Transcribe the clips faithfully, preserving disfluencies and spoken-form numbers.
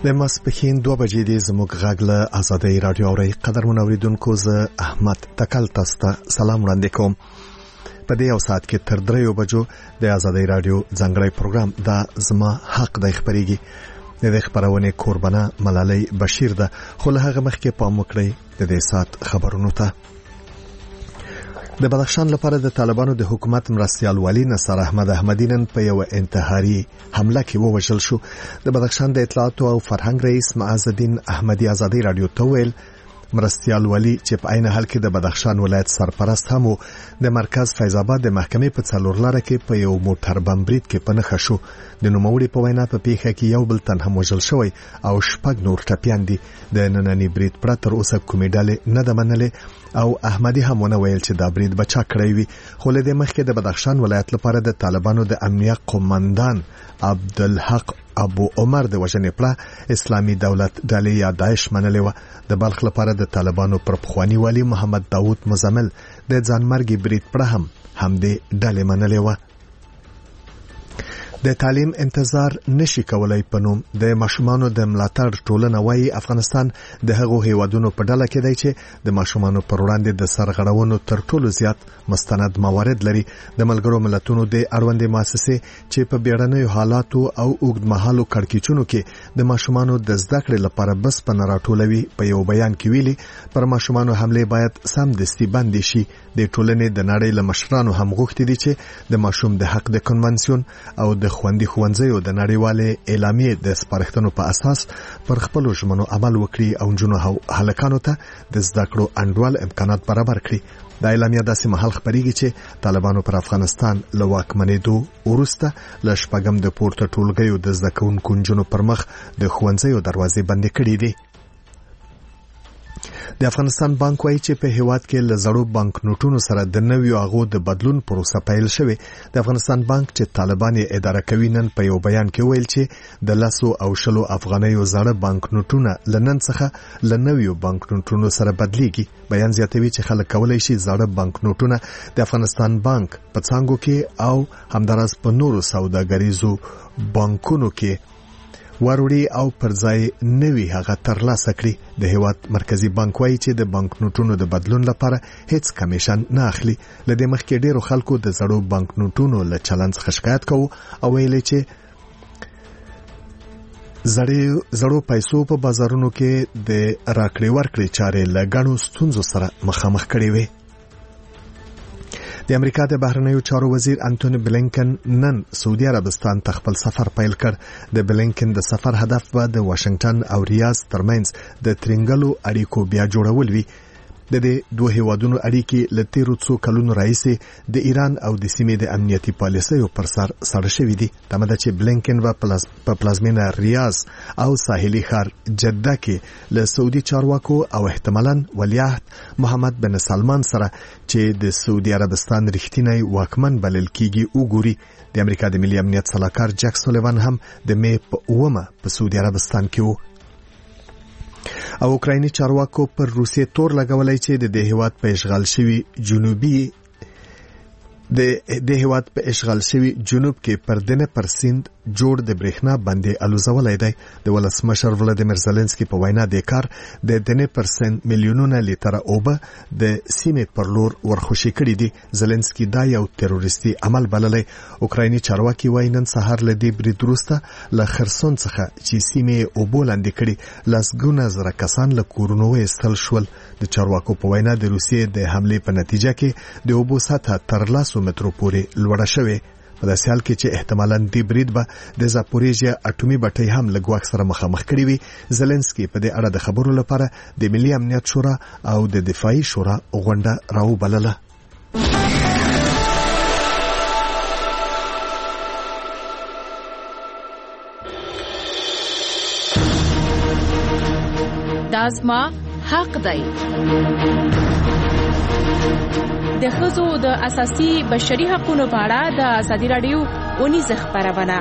د ماسپښین دوه بجې د زموږ غږ له آزادۍ رادیو اوري. قدرمن اوریدونکو، زه احمد تکل تاسو ته سلام وړاندې کوم. په دې یو ساعت کې تر دریو بجو د آزادۍ رادیو ځانګړی پروګرام دا زما حق د خبرېږي. د دې خبرونه قربانه ملالۍ بشیر ده، خو له هغه مخکې پام وکړئ د دې ساعت خبرونو ته. د بدخشان لپاره د طالبانو د حکومت مرستيال والی نصر احمد احمدی نن په یو انتحاري حمله کې ووژل شو. د بدخشان د اطلاعات او فرهنګ رئیس معز الدین احمدی آزادۍ رادیو ته ویل مرستيال والی چې په عین حال کې د بدخشان ولایت سرپرست هم د مرکز فیض آباد د محکمې په څلور لاره کې په یو موټر بم برید کې پنهخ شو. د نوموړي په وینا په پیښه کې یو بل تن هم وژل شوی او شپږ نور ټپیان دي. د نننی برید پرته تر اوسه کومې ډلې نه ده منلې او احمدی هم ونه ویل چې دا برید بچا کړی وي. خو له دې مخکې د بدخشان ولایت لپاره د طالبانو د امنیه قومندان عبدالحق ابو عمر د وژنې پړه اسلامي دولت ډلې یا داعش منلې و. د بلخ لپاره د طالبانو پر پخوانی والی محمد داوود مزمل د ځانمرګي برید پړه هم هم د ډلې منلې و. د تعلیم انتظار نشي کولای په نوم د ماشومانو د ملاتړ ټولنه وايي افغانستان د هغو هیوادونو په ډله کې دی چې د ماشومانو پر وړاندې د سرغړونو تر ټولو زیات مستند موارد لري. د ملګرو ملتونو د اړوندې مؤسسې چې په بیړنیو حالاتو او اوږدمهالو کړکېچونو کې د ماشومانو د زده کړې لپاره بس په راټولوي په یو بیان کې ویلي پر ماشومانو حمله باید سمدستي بند شي. د ټولنې د نړۍ له مشرانو هم غوښتي دي چې د ماشوم د حق د کنونسیون او د خوندي ښوونځیو د نړیوالې اعلامیې د سپارښتنو په اساس پر خپل ژمنو عمل وکړي او جنو هلکانو ته د زده کړو انډول امکانات برابر کړي. د اعلامیه داسې مهال خبرېږي چې طالبانو پر افغانستان له واکمنېدو وروسته له شپږم د پورته ټولګیو د زده کوونکو نجونو پر مخ د ښوونځیو دروازې بندې کړې دي. د افغانستان بانک وايي چې په هیواد کې له زړو بانک نوټونو سره د نویو هغو د بدلون پروسه پیل شوه. د افغانستان بانک چې طالبان یې اداره کوي نن په یو بیان کې ویل چې د لسو او شلو افغانیو زړه بانک نوټونه لنن څخه له نویو بانک نوټونو سره بدليږي. بیان زیاتوي چې خلک کولای شي زړه بانک نوټونه د افغانستان بانک په څنګه کې او همدارس په نورو سوداګریزو بانکونو کې وروړي او پرځای نوي هغه ترلاسه کړي. د هیواد مرکزی بانک وايي چې د بانک نوټونو د بدلون لپاره هیڅ کمیشن نه اخلي. لدې مخکې ډیرو خلکو د زړو بانک نوټونو له چلند څخه شکایت کوي او ویلي چې زړې زړو پیسو په بازارونو کې د راکړې ورکړې چارې له غنو ستونزو سره مخامخ کړي وي. د امریکا د بهرنیو چارو وزیر انټونی بلینکن نن سعودي عربستان ته خپل سفر پیل کړ. د بلینکن د سفر هدف به د واشنگټن او ریاض ترمنځ د ترنګلو اړیکو بیا جوړول وي. د دې دوه هیوادونو اړیکې له تیرو څو کلونو راهیسې د ایران او د سیمې د امنیتي پالیسیو پر سر سره شوې دي. تمه ده چې بلینکن به په پلازمینه ریاض او ساحلي ښار جده کې له سعودي چارواکو او احتمالاً ولیعهد محمد بن سلمان سره چې د سعودي عربستان رښتینی واکمن بلل کیږي وګوري. د امریکا د ملي امنیت صلاحکار جک سولیوان هم د مې په اومه په سعودي عربستان کې وو. او اوکرایني چارواکو پر روسیې تور لګولای چې د دې هیواد په اشغال شوی جنوبي د د هیواد په اشغال شوی جنوب کې پر دنه پر سیند جوړ د برېښنا باندې الوزولای دی. د ولسمشر ولادیمیر زيلنسکي په وینا د کار د دنه پر سیند میلیونونه لیټره اوبه د سیمې پر لور ورخوشي کړي دي. زيلنسکي دا یو تروریستي عمل بللی. اوکرایني چارواکي وایي نن سهار له دې برید وروسته له خرسون څخه چې سیمې اوبو لاندې کړي لسګونه زره کسان له کورونو وایستل شول. د چارواکو په وینا د روسیې د حمله په نتیجه کې د اوبو سطح تر لاسو مترو پورې لوړه شوه. په داسې حال کې چې احتمالاً دې برید به د زاپوریژیا اټومي بټۍ هم له ګواښ سره مخامخ کړي وي. زيلنسکي په دې اړه د خبرو لپاره د ملي امنیت شورا او د دفاعي شورا غونډه راوبلله. دازما حق دی. د ښځو د اساسي بشري حقوقو په اړه د ازادي رادیو ونیزه خبرونه.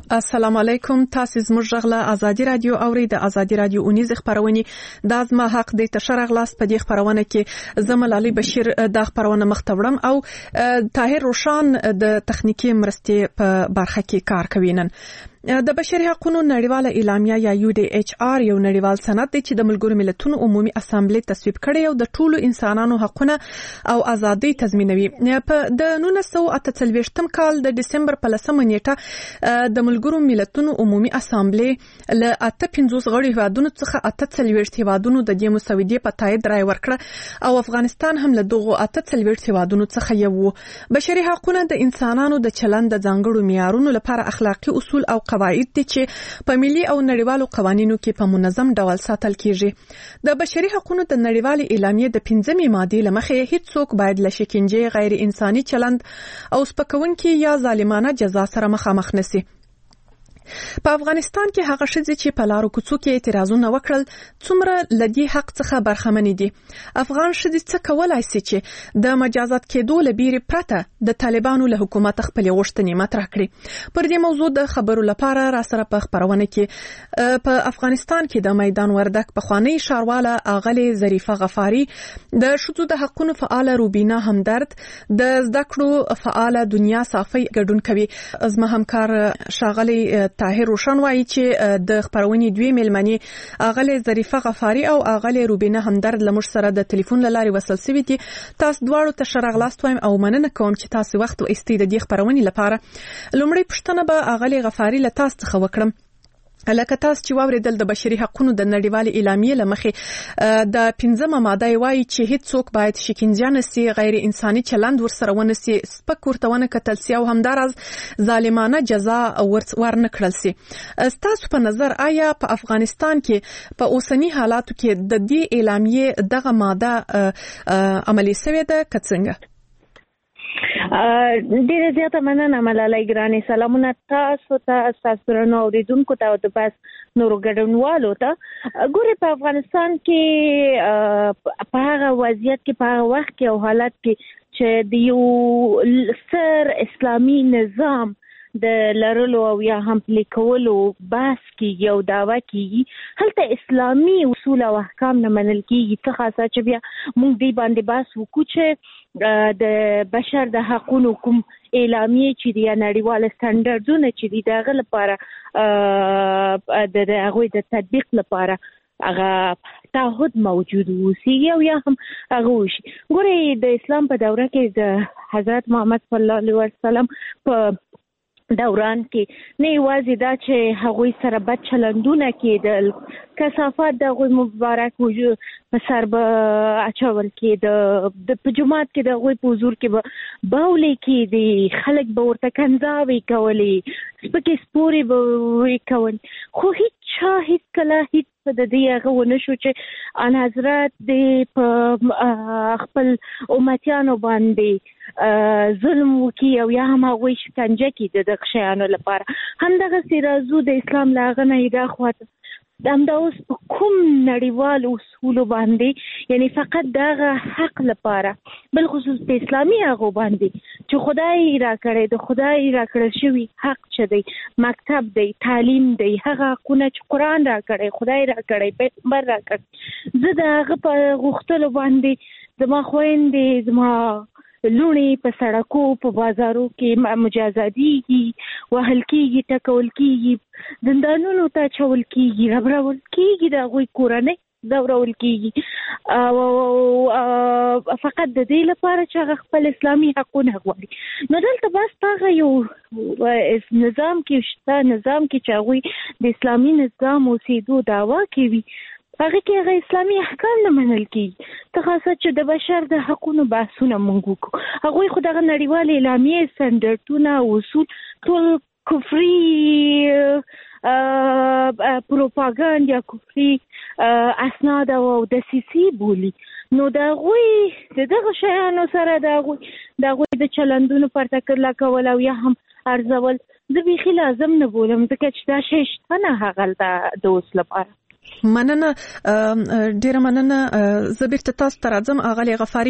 السلام علیکم. تاسو زموږ غږ له ازادي رادیو اوري. د ازادي رادیو اونیز خبرونه د ازما حق د تشرغ لاس په دې خبرونه کې زمل علي بشیر د خبرونه مختوړم او طاهر روشان د تخنیکی مرستې په برخه کې کار کوي. نن د بشري حقوقو نړیواله اعلامیه یا یو ډی ایچ آر یو نړیوال سند دی چې د ملګرو ملتونو عمومي اسامبلې تصویب کړی او د ټولو انسانانو حقوقونه او ازادي تضمینوي. په د نولس سوه اته څلوېښتم کال د دسمبر په لسمه نیټه د ملګرو ملتونو عمومي اسامبلې له اته پنځوس غړي هیوادونو څخه اته څلوېښت هیوادونو د دې مسودې په تایید رای ورکړه او افغانستان هم له دغه اته څلوېښت هیوادونو څخه یو و. بشري حقوقونه د انسانانو د چلند د ځانګړو معیارونو لپاره اخلاقی اصول او قواعد دي چې په ملي او نړیوالو قوانینو کې په منظم ډول ساتل کیږي. د بشري حقوقو د نړیوالې اعلامیې د پنځمې ماده لمخې هیڅ څوک باید له شکنجې، غیر انساني چلند او سپکونکي یا ظالمانه جزا سره مخامخ نشي. په افغانستان کې هغه ښځې چې په لارو کوڅو کې اعتراضونه وکړل څومره لدی حق څخه برخمن دي. افغان ښځې څه کولای شي چې د مجازات کېدو لپاره پرته د طالبانو له حکومت خپل غوښتنې مطرح کړي. پر دې موضوع د خبرو لپاره را سره په خبرونه کې په افغانستان کې د میدان وردک پخوانی ښارواله اغلې ظریفه غفاری، د ښځو د حقوقو فعال روبینا همدرد، د زده کړو فعال دنیا صافی ګډون کوي. زما همکار شاغلی طاهر روشان وایي چې د خبرونې دوی ملمنې اغلې ظریفه غفاری او اغلې روبینا همدرد لمر سره د ټلیفون لارې وصل شوي دي. تاسو دواړو ته ښه راغلاست وایم او مننه کوم چې تاسو وخت واستئ د دې خبرونې لپاره. لومړی پوښتنه به اغلې غفاری له تاسو څخه وکړم. لکه تاسو چې واوریدل د بشري حقوقو د نړیوالې اعلامیې لمخې د پنځمه ماده وایي چې هیڅ څوک باید شکنجه نشي، غیر انساني چلند ورسره ونشي، سپک ورته ونه کتل شي او همداراز ظالمانه جزا ورنه کړل شي. ستاسو په نظر آیا په افغانستان کې په اوسنی حالاتو کې د دې اعلامیې دغه ماده عملي شوې ده که څنګه؟ ډیره زیاته مننه ملالۍ ګرانې. سلامونه تاسو ته، تاسو درنو اوریدونکو ته او د بس نورو ګډونوالو ته. ګورې په افغانستان کې په هغه وضعیت کې په هغه وخت کې او حالت کې چې د یو ستر اسلامي نظام د لرلو او یا هم پلي کولو بحث کېږي او دعوه کېږي، هلته اسلامي اصول او احکام نه منل کېږي. څه خاصه چې بیا موږ دې باندې بحث وکړو چې د بشر د حقونو کوم اعلامیې چې دي یا نړیوال سټنډرډونه چې دي د هغه لپاره د هغوی د تطبیق لپاره هغه تعهد موجود اوسیږي او یا هم هغه وشي. ګورئ د اسلام په دوره کې د حضرت محمد صلی الله علیه وسلم په دوران کې نه یوازې دا چې هغوی سره بد چلندونه کېدل، کثافات د هغوی مبارک وجود په سر به اچول کېده، د په جومات کې د هغوی په حضور کې به بولې کېدې، خلک به ورته کنځاوې کولې، سپکې سپورې به ویې کول، خو هیڅ چا هیڅ کله هیڅ د دې هغه ونه شو چې ان حضرت دې په خپل امتیانو باندې ظلم وکړي او یا هم هغوی شکنجه کړي د دغه شیانو لپاره. همدغسې راځو د اسلام له هغه نه دا خواته همدا اوس په کوم نړیوال اصولو باندې یعنی فقط دغه حق لپاره بالخصوص په اسلامي هغو باندې چې خدای را کړی د خدای را کړل شوي حق چې دی مکتب دی، تعلیم دی، هغه حقونه چې قرآن را کړی، خدای را کړی، پیغمبر را کړی، زه د هغه په غوښتلو باندې زما خویندې زما لوڼې په سړکو په بازارو کې مجازاتېږي، وهل کېږي، ټکول کېږي، زندانونو ته اچول کېږي، ربړول کېږي، د هغوی کورنۍ ځورول کېږي او فقط د دې لپاره چې هغه خپل اسلامي حقونه غواړي. نو دلته بس په هغه یو نظام کې شته، نظام کې چې هغوی د اسلامي نظام اوسېدو دعوا کوي، هغه کې هغه اسلامي احکام نه منل کېږي. څه خاصه چې د بشر د حقونو بحثونه موږ وکړو، هغوی خو دغه نړیوالې اعلامیې سټنډرډونه او اصول ټول کفري پروپاګاندا یا کفري اسناد او دسیسې بولي. نو د هغوی د دغه شیانو سره د هغوی د چلندونو پرتکله کول او یا هم ارزول زه بیخي لازم نه بولم، ځکه چې دا شی شته نه هغلته د اوس لپاره. مننه ډیره مننه زبیرته تاسو ته راځم اغلی غفاری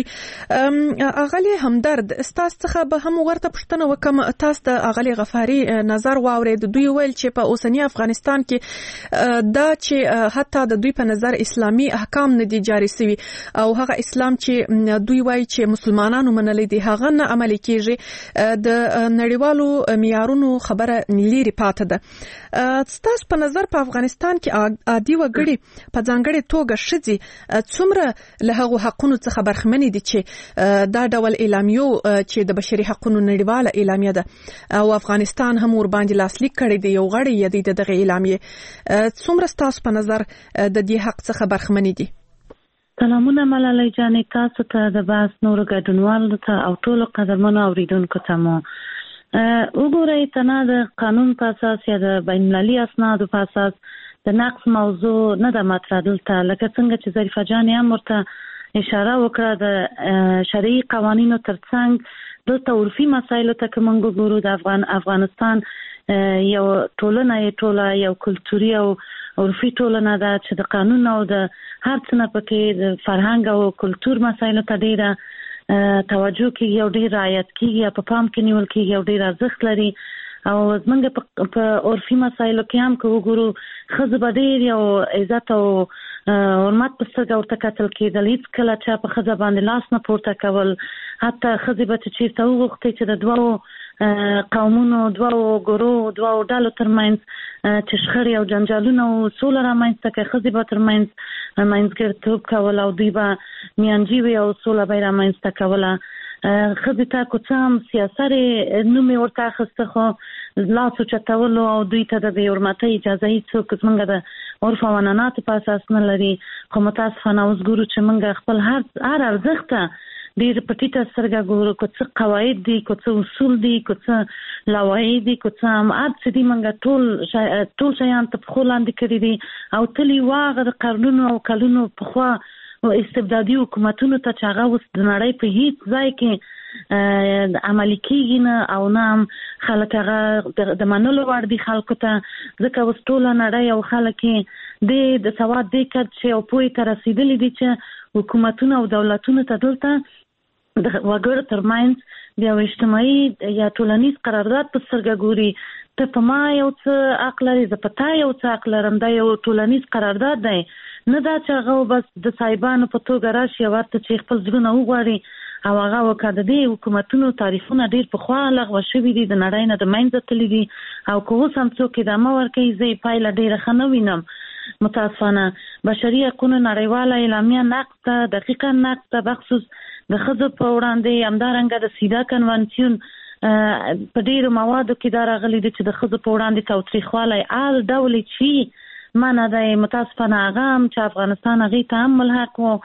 اغلی همدرد تاسو څخه به هم ورته پوښتنه وکم تاسو د اغلی غفاری نظر واورید دوی ویل چې په اوسنی افغانستان کې دا چې حتی د دوی په نظر اسلامي احکام نه دي جاری شوي او هغه اسلام چې دوی وایي چې مسلمانانو منلي دي هغه نه عملي کیږي د نړیوالو معیارونو خبره لري پاتې ده تاسو په نظر په افغانستان کې عادي وګړي په ځانګړې توګه شذي څومره له هغو حقونو څخه برخمنې دي چې دا ډول اعلامیو چې د بشري حقوقو نړیواله اعلامیه ده او افغانستان هم ور باندې لاسلیک کړی دی یو غړی یدي دغه اعلامیه څومره تاسو په نظر د دې حق څخه برخمنې دي؟ سلامونه ملالۍ جانې تاسو ته د باس نور ګډونوالو ته او ټولو قدرمنو اوریدونکو ته مو وګورئ تنه د قانون په اساس یا د بین المللي اسنادو په اساس د نقص موضوع نه د مطرح دلته لکه څنګه چې ظریفه جانې هم ورته اشاره وکړه د شرعي قوانینو ترڅنګ دلته عرفي مسایلو ته که موږ وګورو د افغان افغانستان یو ټولنه یې ټوله یو کلتوري او عرفي ټولنه ده چې د قانون او د هر څه نه پکې د فرهنګ او کلتور مسایلو ته ډېره توجه کېږي او ډېر رعایت کېږي په پام کې نیول کېږي او ډېر ارزښت لري او زمونږ په عرفي مسایلو کې هم که وګورو ښځه به ډېر یو عزت او حرمت په سترګه ورته کتل کېدل هېڅکله چا په ښځه باندې لاس نه پورته کول حتی ښځې به چې چېرته وغوښتې چې د دوو قومونو دوو ګروو دوو ډلو ترمنځ چې شخړې او جنجالونه او سوله رامنځته کړي ښځې به ترمنځ منځګړیتوب کول او دوی به میانجي وي او سوله به یې رامنځته کوله ښځې ته که څه هم سیاسرې نوم یې ورته اخیسته خو لاس اوچتولو او دوی ته د بې حرمتۍ اجازه هېڅوک زموږ د عرف او عنعناتو په اساس نه لري خو متاسفانه اوس ګورو چې موږ خپل هر هر ارزښت ته ډېر په ټیټه سترګه ګورو که څه قواعد دي که څه اصول دي که څه لوایح دي که څه هم هر څه دي موږ ټول ټول شیان تر پښو لاندې کړي دي او تل یې واغه د قرنونو او کلونو پخوا استبدادي حکومتونو ته چې هغه اوس د نړۍ په هیڅ ځای کې عملي کېږي نه او نه هم خلک هغه د منلو وړ دي خلکو ته ځکه اوس ټوله نړۍ او خلک یې د سواد دې کډ چې او پوهې ته رسېدلي دي چې حکومتونه او دولتونه ته دلته د وګړو ترمنځ د یو اجتماعي یا ټولنیز قرارداد په سترګه ګوري ته په ما یو څه حق لري زه په تا یو څه حق لرم دا یو ټولنیز قرارداد دی نه دا چې هغه بس د صاحبانو په توګه راشي او ورته چې خپل زړونه وغواړي او هغه وکړه د دې حکومتونو تعریفونه ډېر پخوا لغوه شوي دي د نړۍ نه د منځه تللي دي او که اوس هم څوک ادامه ورکوي زه یې پایله ډېره ښه نه وینم متاسفانه بشري حقونو نړیواله اعلامیه نقض ده دقیقا نقض ده بخصوص د ښځو په وړاندې همدارنګه د سیدا کنوانسیون په ډېرو موادو کې دا راغلي دي چې د ښځو په وړاندې تاوتریخوالی هر ډول چې منه دی متاسفانه هغه هم چې افغانستان هغې ته هم ملحق و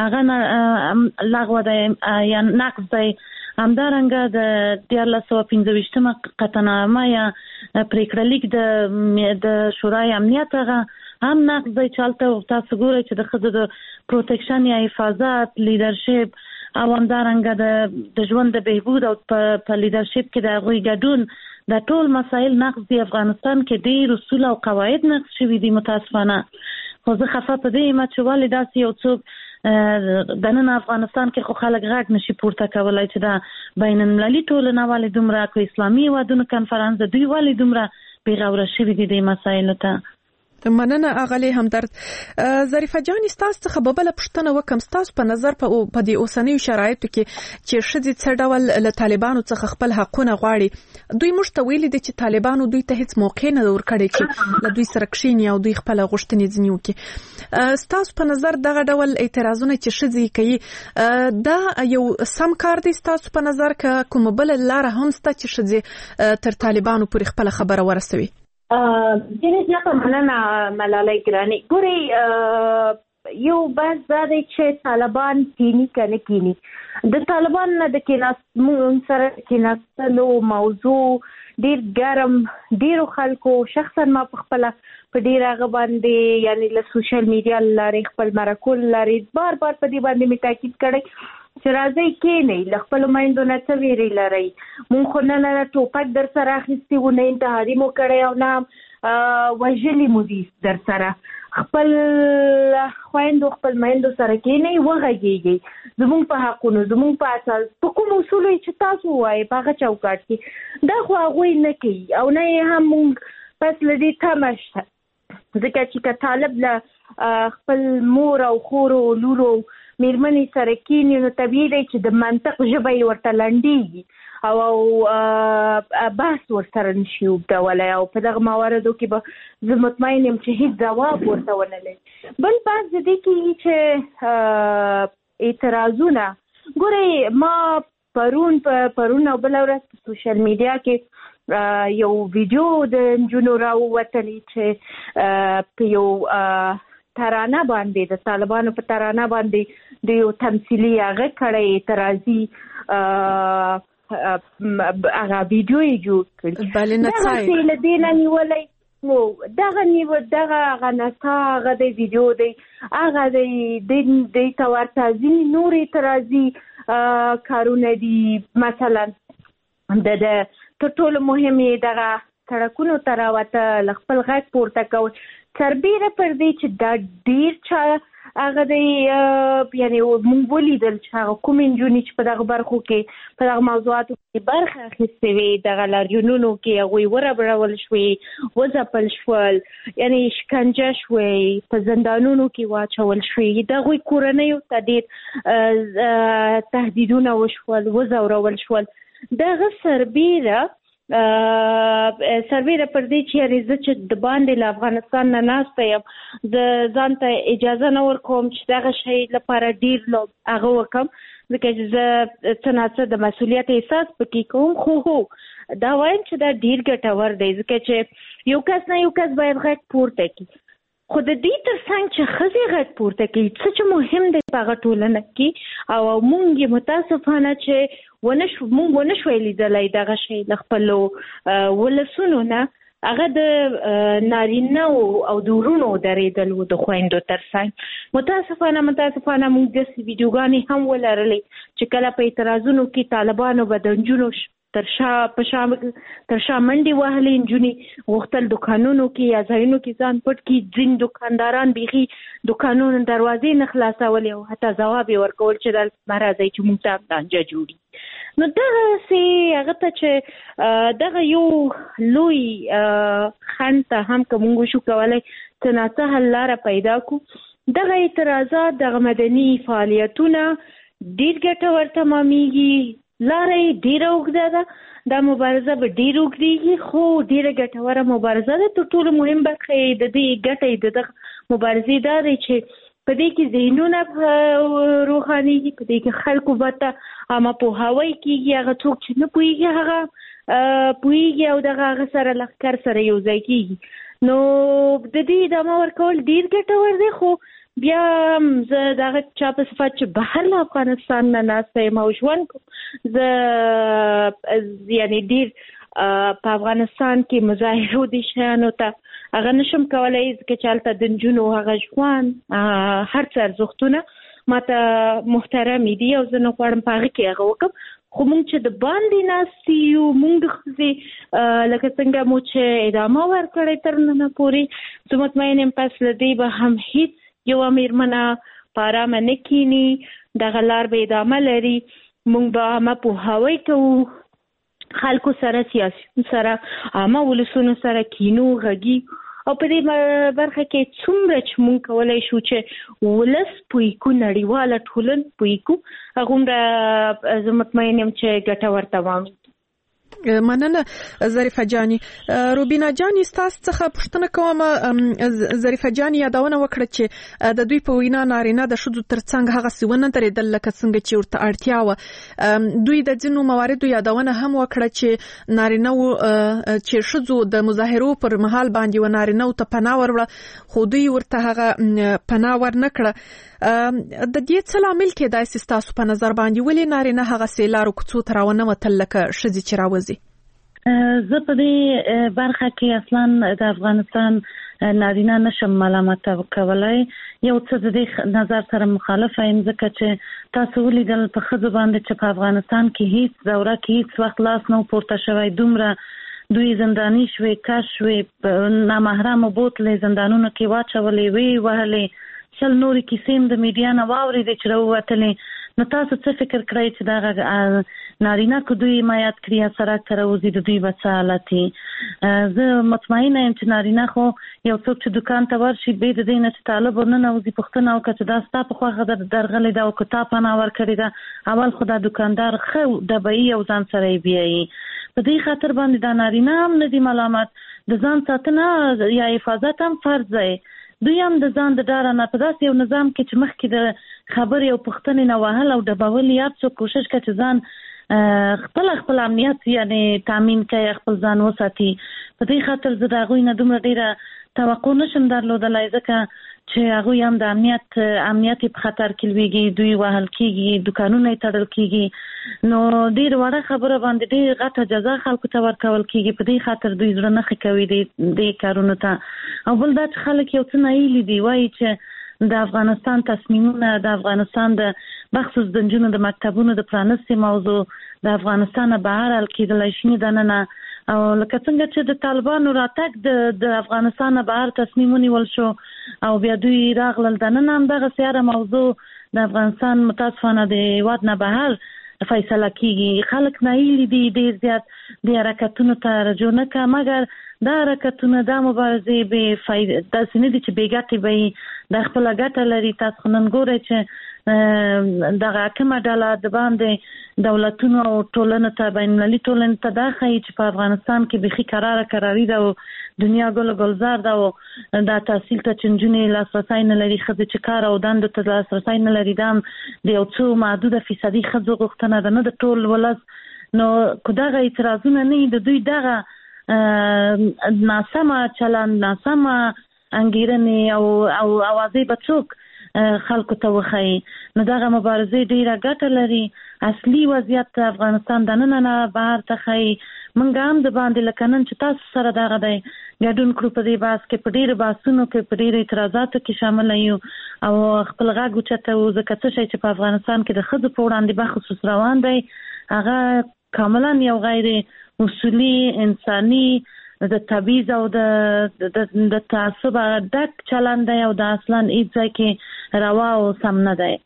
هغه لغوه دی یا نقض دی همدارنګه د دیارلس سوه پنځه ویشتمه قطعنامه یا پرېکړه لیک د شورای امنیت هغه هم نقض دی چې هلته تاسو ګورئ چې د ښځو د پروتکشن یا حفاظت لیدرشپ او همدارنګه د ژوند د بهبود او په لیدرشپ کې د هغوی ګډون دا ټول مسایل نقض دی افغانستان کې ډېر اصول او قواعد نقض شوي دي متاسفانه خو زه خفه په دې یم چې ولې داسې یو څوک دننه افغانستان کې خو خلک غږ نشي پورته کولی چې دا بین المللي ټولنه ولې دومره که اسلامي هېوادونو کنفرانس د دوی ولې دومره بېغوره شوي دي دې مسایلو ته مننه اغلی همدرد ظریفه جان تاسو څخه به بل پوښتنه وکم تاسو په نظر په دې اوسنیو شرایطو کې چې ښځې څه ډول له طالبانو څخه خپل حقونه غواړي دوی موږ ته ویلي دي چې طالبانو دوی ته هیڅ موقع نه ورکړي چې له دوی سره کښیني او دوی خپل غوښتنې ځنې وکړي تاسو په نظر دغه ډول اعتراضونه چې ښځې کوي دا یو سم کار دی تاسو په نظر که کومه بله لاره هم شته چې ښځې تر طالبانو پورې خپله خبره ورسوي ډېره زیاته مننه ملالۍ ګرانې ګورئ یو بحث دا دی چې طالبان کینی که نه کینی د طالبان نه د کیناستمون سره کیناستلو موضوع ډېر ګرم ډېرو خلکو شخصا ما په خپله په ډېر هغه باندې یعنې له سوشل میډیا له لارې خپل مرکو له لارې بار بار په دې باندې مې تاکید کړی چې راځئ کېنئ له خپلو میندو نه څه ویرې لرئ مونږ خو نه نه ټوپک در سره اخیستي و نه انتحاري مو کړی او نه وژلي مودي در سره خپل خويندو خپل مېندو سره کې نه وغږیږي زموږ په حقونو زموږ په اساس په کوم اصول چې تاسو وایي په هغه چوکاټ کې دا خو هغه نه کوي او نه هم پس لدی تمشته ځکه چې طالب له خپل مور او خور او لورو میرمنې سره کې نو طبيعي دی چې د منطق ژبه ورته لنډيږي او او بحث ورسره نشي وکولای او په دغه مواردو کې به زه مطمئن یم چې هیڅ ځواب ورته ونه لري. بل بحث د دې کې چې اعتراضونه ګورئ ما پرون پرون او بل ورځ په سوشل میډیا کې یو ویډیو د نجونو راووتلی چې په یو ترانه باندې د طالبانو په ترانه باندې د یو تمثيلي هغه کړی اعتراضي هغه ویډیو یې جوړ کړ بلې نه ځای له دې نه نیولې نو دغه نیو دغه هغه نسخه هغه د ویډیو دی هغه د د تورته ځینې نور اعتراضي کارونه دي مثلا د تر ټولو مهمه دغه سړکونو تراوته خپل غږ پورته کول سربیره پر دې چې دا ډیر چا هغه د یعنی مونږ ولیدل چې هغه کوم انجونی چې په دغه برخو کې په دغه موضوعاتو کې برخه اخیستې وي دغه لارجنونو کې هغوی وربړول شوي وځپل شول یعنی شکنجه شوي په زندانونو کې واچول شوي دغوی کورنیو ته ډېر تهدیدونه وشول وځورول شول دغه سربیره سربیره پر دې چې ریزه چې د باندې له افغانستان نه ناسته یم زه ځان ته اجازه نه ورکوم چې دغه شی لپاره ډیر هغه وکم ځکه چې زه څه ناڅه د مسؤلیت احساس پکې کوم خو هو دا وایم چې دا ډیر ګټور دی ځکه چې یو کس نه یو کس باید غږ پورته کړي خو د دې ترڅنګ چې ښځې غږ پورته کوي څه چې مهم دی په هغه ټولنه کې او موږ یې متاسفانه چې ونه شو موږ ونه شوی لیدلی دغه شی له خپلو ولسونو نه هغه د نارینه او د ورونو درېدل و د خویندو ترڅنګ متاسفانه متاسفانه موږ داسې ویډیوګانې هم ولرلې چې کله په اعتراضونو کې طالبانو به د نجونو تر شا په شا تر شا منډي وهلې نجونې غوښتل دکانونو کې یا ځایونو کې ځان پټ کړي ځین دکانداران بیخي دکانونو دروازې نه خلاصولې او حتی ځواب یې ورکول چې دلته راځئ چې موږ ته لانجه جوړي نو دغسې هغه ته چې دغه یو لوی خنډ ته هم که موږ وشو کولی څه ناڅه حل لاره پیدا کړو دغه اعتراضات دغه مدني فعالیتونه ډېر ګټور تمامیږي لاره یې ډېره اوږده ده دا مبارزه به ډېر اوږدېږي خو ډېره ګټوره مبارزه ده تر ټولو مهم برخه یې د دې ګټه یې د دغه مبارزې دا دی چې په دې کې ذهنونه روښانېږي په دې کې خلکو به ته عامه پوهاوی کېږي هغه څوک چې نه پوهېږي هغه پوهېږي او دغه هغه سره لښکر سره یو ځای کېږي نو د دې ادامه ورکول ډېر ګټور دی خو بیا زه دغه چا په صفت چې بهر له افغانستان نه ناسته یم او ژوند کوم زه یعنې ډېر په افغانستان کې مظاهرو دي شیانو ته هغه نشم کولی ځکه چې هلته د نجونو هغه ژوند هر څه ارزښتونه ما ته محترمې دي او زه نه غواړم په هغه کې هغه وکړم خو موږ چې د باندې ناستې یو موږ د ښځې لکه څنګه مو چې ادامه ورکړی تر ننه پورې زه مطمئن یم پس له دې به هم هېڅ یو میرمنه په ارامه نه کینی دغه لار به ادامه لري موږ به عامه پوهاوی کوو خلکو سره سیاسیون سره عامه ولسونو سره کینو غږي او په دې برخه کې څومره چې موږ کولی شو چې ولس پوه کړو نړیواله ټولنه پوه کړو هغومره زه مطمئن یم چې ګټور تمام مننه ظریفه جاني روبینا جاني تاسو څخه پوښتنه کوم ظریفه جاني یادونه وکړه چې د دوی په وینا نارینه د ښځو ترڅنګ هغه سونه درېدل لکه څنګه چې ورته اړتیا و دوی د ځینو مواردو یادونه هم وکړه چې نارینه چې ښځو د مظاهرو پر مهال باندې و نارینه ته پناه وروړه خو دوی ورته هغه پناه ورنکړه د دې څه لامل کېدای سي ستاسو په نظر باندې ولې نارینه هغه سیلارو کوڅو ته راونوتل لکه ښځې چې راوځي زه په دې برخه کې اصلا د افغانستان نارینه نشم ملامت کولای یو څه د دې نظر سره مخالفه یم ځکه چې تاسو ولیدل په ښځو باندې چې په افغانستان کې هیڅ دوره کې هیڅ وخت لاس نه پورته شوی دومره دوی زنداني شوي کش شوي نامحرمه بوتلې زندانونو کې واچولې وی وهلې شل نورې کیسې د میډیا نه واورېدې چې راووتلې. نو تاسو څه فکر کړئ چې دغه نارینه که دوی مایات کړي سړک ته راوځي د دوی به څه حالت وي؟ زه مطمئنه یم چې نارینه خو یو څوک چې دوکان ته ورشي بې د دې نه چې طالب ورننوځي پوښتنه وکړه چې دا ستا په خوښه درغلې ده او که تا پناه ورکړې ده، اول خو دا دوکاندار ښه ډبهیي او ځان سره یې بیایي. په دې خاطر باندې دا نارینه هم نه دي ملامت، د ځان ساتنه یا حفاظت هم فرض دی. دوی هم د ځان د ډاره نه په داسې یو نظام کې چې مخکې د خبرې او پوښتنې نه وهل او ډبول یاد څوک کوشش کوي چې ځان خپل خپل امنیت یعنې تامین کوي، خپل ځان وساتي. په دې خاطر زه د هغوی نه دومره ډېره توقع نشم درلودلی ځکه چې هغوی هم د امنیت امنیت په خطر کې لویږي، دوی وهل کېږي، دوکانونه یې تړل کېږي. نو ډېر وړه خبره باندې ډېر غټه جزا خلکو ته ورکول کېږي. په دې خاطر دوی زړه نه ښه کوي دې کارونو ته. او بل دا چې خلک یو څه نایلي دي، وایي چې د افغانستان تصمیمونه د افغانستان د بخصوص د نجونو د مکتبونو د پرانستې موضوع د افغانستان نه بهر حل کېدلی شي دننه، او لکه څنګه چې د طالبانو راتګ د د افغانستان نه بهر تصمیم ونیول شو او بیا دوی راغلل دننه همدغسې هره موضوع د افغانستان متاسفانه د هېواد نه بهر فیصله کېږي. خلک نایلي دي ډېر زیات دې حرکتونو ته رجوع نه کوه، مګر دا حرکتونه دا مبارزې بې فایدې داسې نه دي چې بې ګټې به وي، دا خپله ګټه لري. تاسو خو نن ګورئ چې دغه حاکمه ډله د باندې دولتونو او ټولنو ته بینالمللي ټولنې ته دا ښایي چې په افغانستان کې بیخي قراره قراري ده او دنیا ګل ګلزار ده او دا تحصیل ته چې نجونې لاسرسی نه لري، ښځې چې کار او دندو ته لاسرسی نه لري، دا هم د یو څو محدوده فیصدي ښځو غوښتنه ده، نه د ټول ولس. نو که دغه اعتراضونه نه وي، د دوی دغه ناسمه چلند، ناسمه انګیرنې او او اوازې به څوک خلکو ته وښایي؟ نو دغه مبارزې ډېره ګټه لري. اصلي وضعیت افغانستان دننه نه بهر ته ښایي. موږ هم د باندې لکه نن چې تاسو سره دغه دی ګډون کړو په دې بحث کې، په ډېرو بحثونو کې په ډېرو اعتراضاتو کې شامله یو او خپل غږ اوچتوو، ځکه څه شی چې په افغانستان کې د ښځو په وړاندې بخصوص روان دی هغه کاملا یو غیر اصولي، انساني، د تبعیض او د د تعصب ډک چلند دی او د اصلا هیڅ ځای کې روا او سم نه دی.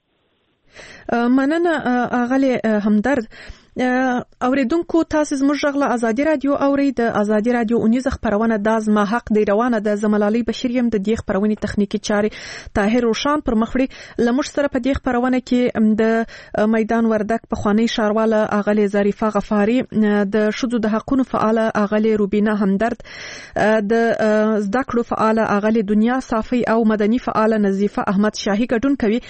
مننه اغلی همدرد. اوریدونکو تاسو زموږ غږ له ازادي رادیو اوري. د ازادي رادیو اونیزه خبرونه د زما حق دی روانه د زملالي بشیر يم د دې خبرونې تخنیکی چاري طاهر روشان پر مخړي لمش سره په دې خبرونه کې د میدان وردک په خوانی شارواله اغلی ظریفه غفاری، د شذو د حقونو فعال اغلی روبینا همدرد، د زده کړو فعال اغلی دنیا صافي او مدني فعال نظیفه احمد شاهي ګډون کوي.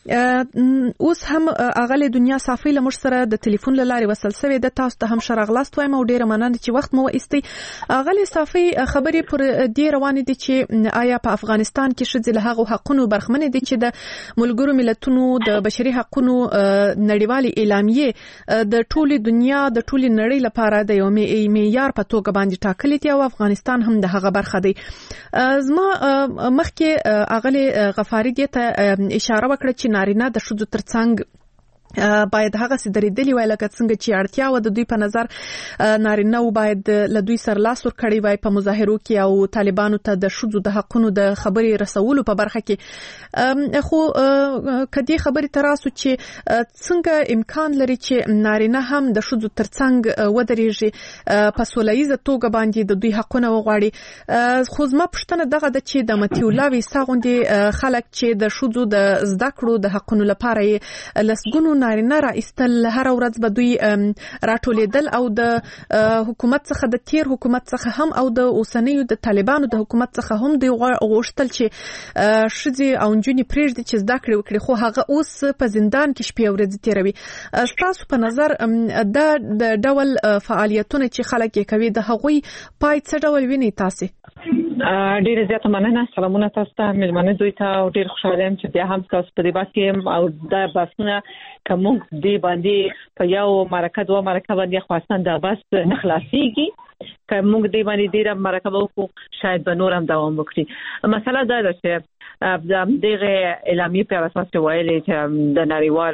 اوس هم اغلی دنیا صافي لمر سره د ټلیفون لاري وصل سوي د تاسو ته هم شرغلاست وایم او ډیره مننه چې وخت مو ایستي. اغلی صافي خبرې پر دې روان دي چې آیا په افغانستان کې شذ له هغه حقونو برخمن دي چې د ملګرو ملتونو د بشري حقونو نړیوالي اعلامیه د ټولي دنیا د ټولي نړۍ لپاره د یو معیار په توګه باندې ټاکلي دي او افغانستان هم د هغه برخه دی. زما مخکې اغلی غفاری دې ته اشاره وکړه چې نارینه د شذو ترڅنګ باید هغه سي درېدلی وای لکه څنګه چې اړتیا و د دوی په نظر نارینه و باید له دوی سره لاس ور کړی وای په مظاهرو کې او طالبانو ته د شذو د حقونو د خبري رسولو په برخه کې. خو کدي خبري تراسو چې څنګه امکان لري چې نارینه هم د شذو ترڅنګ ودرېږي په سولهیزه توګه باندې د دوی حقونه وغواړي. خو زما پښتنه دغه د چې د متي الله ویسا غوندي خلک چې د شذو د زده کړو د حقونو لپاره لسګونو نارینه را استل هر ورځ به دوی راټولیدل او د حکومت څخه د تیر حکومت څخه هم او د اوسنیو د طالبانو د حکومت څخه هم دوی غوښتل چې شذي او نجونې پرېږدي چې زده کړې وکړي، خو هغه اوس په زندان کې شپې ورځې تیروي. ستاسو په نظر د ډول فعالیتونه چې خلک یې کوي د هغوی پای څه ډول ویني تاسو؟ ډیره زیاته مننه. سلامونه تاسو ته، مېلمانه دوی ته او ډیر خوشاله یم چې بیا هم تاسو په دې بحث کې او دا بحثونه کوم دی باندې په یو مرکه دوه مرکه باندې خاصن دا بحث نه خلاصيږي که موږ دې باندې ډیره مرکه وکړو شاید به نور هم دوام وکړي. مسله دا ده چې دغه اعلامیه په اساس ویلي چې د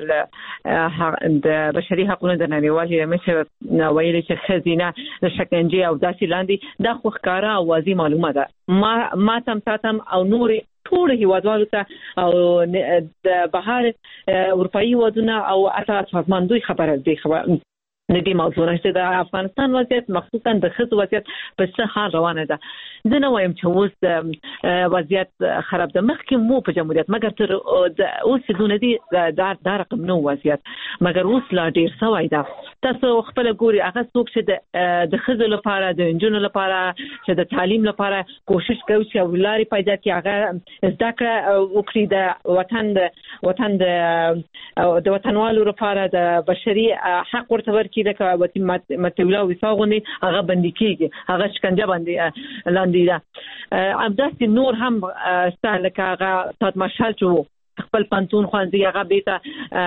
نړیوال د بشري حقوقو د نړیوال اعلامیه ویلي چې خزینه د شکنجه او داسې لاندې د خو ښکارا او واضح معلومه ده. ما ما تم تاسم او نور ټول هیوادوالو ته او د بهر اروپאי ودونه او اته سازماندوی خبره دی خبر د دې موضوع نشته. د افغانستان وضعیت مخصوصا د ښځو وضعیت په څه حال روانه ده. زه نه وایم چې اوس وضعیت خراب ده، مخکې مو په جمهوریت مګر تر اوس دونه دي دا دا رقم نو وضعیت مګر اوس لا ډیر سوی ده. تاسو خپل ګوري هغه څوک چې د ښځو لپاره د انجونو لپاره چې د تعلیم لپاره کوشش کوي چې ولاري پیدا کړي هغه زده کړه وکړي د وطن د وطن د وطنوالو لپاره د بشري حق ورته ورکړي لکه وتی متولا وساغونی هغه باندې کیږي هغه شکنجه باندې لاندې ده. امداسي نور هم سالکه هغه تات مشال چو خپل پنتون خوانځي هغه بیت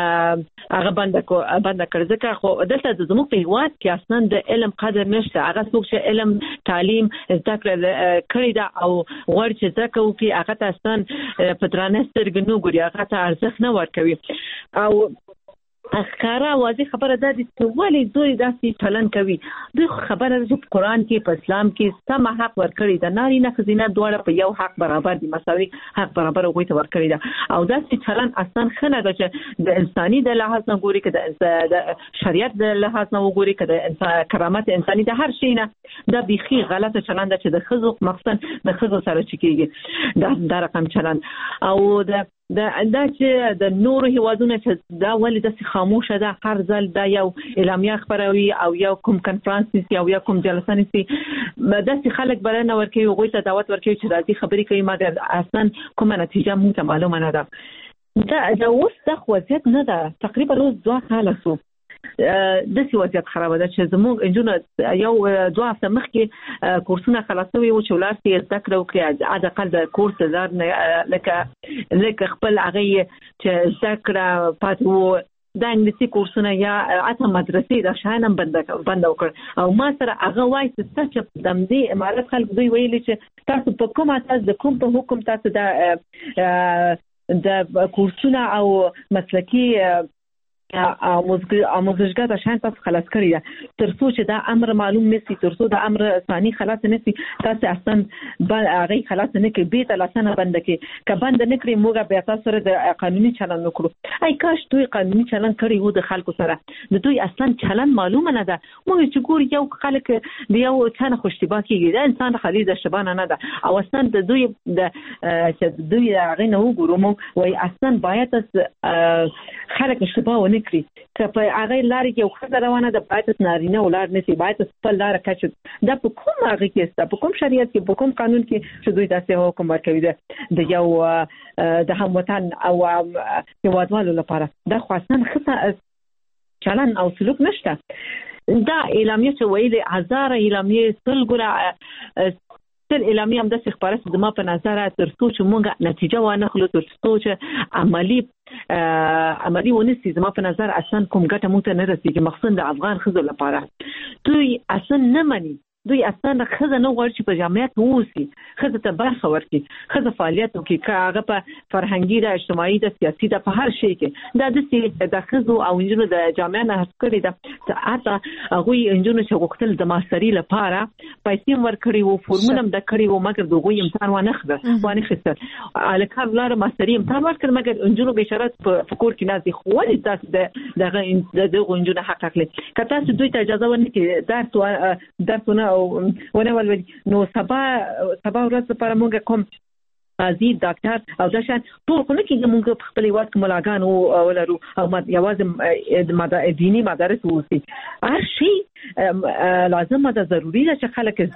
هغه بند کو بند کړ ځکه خو دلته د زموږ په هیواد کې اصلا د علم قدر نشته. هغه څوک چې علم تعلیم زده کړل کړی دا او غوړ چې زده کوي هغه اصلا په درانه سترګې نو ګوري هغه ته ارزښت نه ورکوي. او اخکارا واضح خبره ده چې ولی دوی داسې چلن کوي. دوی خبره ده چې قرآن کې په اسلام کې سم حق ورکړي ده، ناري نه خزینه دواړه په یو حق برابر دي، مساوي حق برابر غوي ته ورکړي ده. او داسې چلن اصلا خنه ده چې د انساني د لحاظ نه ګوري که د شریعت د لحاظ نه وګوري که د کرامت انساني د هر شي نه دا بيخي غلطه چلن ده چې د خزو مخصوصا د خزو سره چکیږي دا د رقم چلن. او د دا دا چې د نور هیوادونو چې دا ولې د خاموشه ده هر ځل دا یو اعلامیه خبروي او یو کوم کنفرانس یا یو کوم جلسه نسی داسې خلک بلنه ورکوي غوي ته دعوت ورکوي چې راځي خبرې کوي مګر اصلا کومه نتیجه موږ ته معلومه نه ده. دا دا اوس د وضعیت نه ده تقریبا روز دوه کاله سو د سی وضعیت خراب ده چې زموږ انجونو یو دوه هفته مخکې کورسونه خلاصوي او چې ولارتي زده کړو کې عاد اقل د کورس زار لکه لکه خپل هغه چې زده کړه پاتو د انګلیسي کورسونه یا اته مدرسې د شاینم بند بند وکړ. او ما سره هغه وایي چې د دې امارات خلک دوی ویلي چې تاسو په کوم اساس د کوم په حکم تاسو د د کورسونه او مسلکی اموزشګه د شان تاسو خلاص کړی ده تر څو چې دا امر معلوم نشي تر څو دا امر ثاني خلاص نشي تاسو اصلا هغه خلاص نه کې به تلاسنه بند کې ک بند نه کړی موږ به تاسو سره د قانوني چلن وکړو. اي کاش دوی قانوني چلن کړی وو د خلکو سره د دوی اصلا چلن معلومه نه ده. موږ چې ګور یو خلک د یو څنګه خوشتبا کیږي دا انسان خالي د شبانه نه ده او اصلا د دوی د چې دوی هغه نه وګورو مو وای اصلا باید خلک شبا ونه کړی که په هغه لارې کې خو روانه ده باید نارینه ولار نسی باید خپل لار کچ دا په کوم هغه کې است په کوم شریعت کې په کوم قانون کې چې دوی تاسو حکم ورکوي ده د یو د هموطن او هیوادوالو لپاره دا خاصن خصه چلن او سلوک نشته. دا اعلامیه چې ویلي هزار اعلامیه سلګره تر اعلامیه هم د خبره د ما په نظر تر څو چې مونږه نتیجه وانه خلو تر څو چې عملی عملی ونسي زما په نظر اصلا کوم ګټه مونږ ته نه رسیږي مخصوصا د افغان خزو لپاره. دوی اصلا نه مني دوی اصلا خزه نه غواړي چې په جامعات ووسی خزه ته برخه ورکړي خزه فعالیت وکړي کاغه په فرهنګي د اجتماعي د سیاسي د په هر شي کې دا د د خزو او انجونو د جامعه نه هڅکړي ده حتی هغه انجونو چې وکتل د ماستری لپاره پیسې ورکړي وو فورمونه د کړي وو مګر دغه امتحان ونه خده باندې خسته الکار لار ماستری امتحان ورکړ مګر انجونو به شرط په فکر کې نازي خو ولې تاسو د دغه دغه انجونو حق اخلي کته چې دوی ته اجازه ورنکړي درس درسونه او ونه ولول نو سبا سبا ورځ لپاره موږ کوم ازي ډاکټر او دا شان ټول خو نه کېږي موږ په خپل وخت ملاګان او ولرو او یوازې د دینی مدارس ووسی هر شي لازم ده ضروري ده چې خلک زده کړي.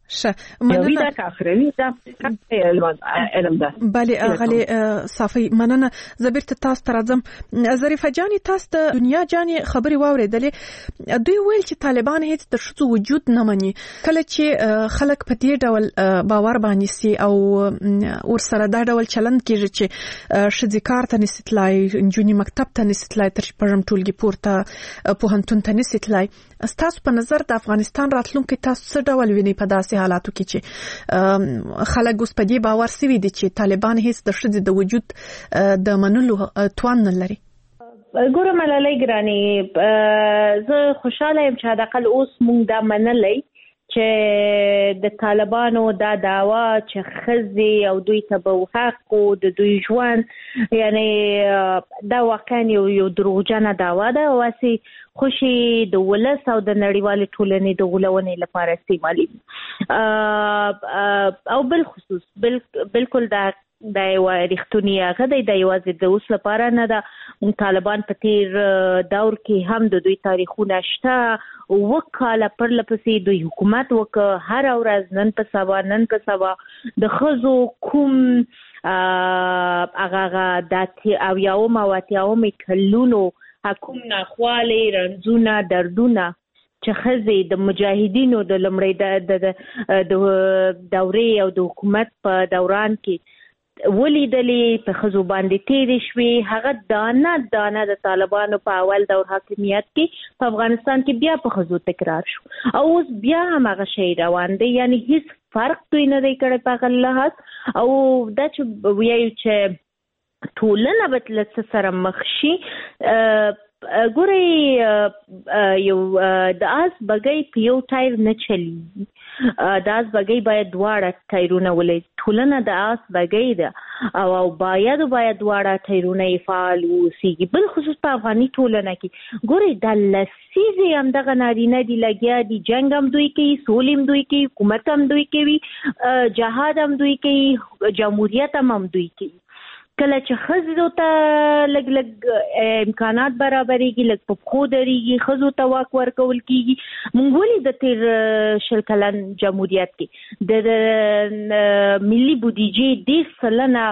شه مننه دا کافروي دا علم ده. بله غلي صافي مننه. زبیر ته تاسو ته راځم. ظریفه جاني تاسو د دنیا جاني خبري واورېدلې. دوی ویل چې طالبان هیڅ د شذو وجود نه مني. کله چې خلک په دې ډول باور باندې سي او ور سره دا ډول چلند کیږي چې شذي کار ته نستلای، جونی مکتب ته نستلای، تر پرم ټولګي پورته پوهنتون ته نستلای. تاسو په نظر د افغانستان راتلونکي تاسو څه ډول ویني په داسې حالاتو کې چې خلک اوس په دې باور سوي دي چې طالبان هیڅ د شذې د وجود د منلو توان نه لري؟ ګوره ملالۍ ګراني، زه خوشاله یم چې حداقل اوس موږ دا منلی چې د طالبانو دا دعوا چې ښځې او دوی ته به حق او د دوی ژوند، یعنی دا واقعا یو یو دروغجنه دعوا ده او هسې خوشي د ولس او د نړیوالې ټولنې د غولونې لپاره استعمالي او بل خصوص بالکل دا دا یو رښتونی هغه دی، دا یوازې د اوس لپاره نه ده. طالبان په تیر دور کې هم د دوی تاریخونه شته، اوه کاله پرله پسې دوی حکومت وکړ، هر ورځ نن په سبا نن په سبا د ښځو کوم هغه د اویاوم او اتیاوم کلونو کوم ناخوالې، رنځونه، دردونه چې ښځې د مجاهدینو د لومړۍ د دورې او د حکومت په دوران کې ولیدلې، په ښځو باندې تېرې شوې، هغه دانه دانه د طالبانو په اول دور حاکمیت کې په افغانستان کې بیا په ښځو تکرار شو او اوس بیا هم هغه شی روان دی. یعنی هیڅ فرق دوی نه دی کړی په هغه لحاظ. او دا چې وایو چې ټولنه به له څه سره مخ شي، ګورئ یو د آس بګۍ په یو ټایر نه چلیږي، د آس بګۍ باید دواړه ټایرونه ولري. ټولنه د آس بګۍ ده او باید باید دواړه ټایرونه یې فعال واوسېږي، بل خصوص په افغاني ټولنه کې. ګورئ دا لسیزې همدغه نارینه دي لګیا دي، جنګ هم دوی کوي، سولې هم دوی کوي، حکومت هم دوی کوي، جهاد هم دوی کوي، جمهوریت هم هم دوی کوي. کله چې ښځو ته لږ لږ امکانات برابرېږي، لږ په پښو درېږي، ښځو ته واک ورکول کېږي. موږ ولې د تېر شل کلن جمهوریت کې د ملي بودیجې ډېر سلنه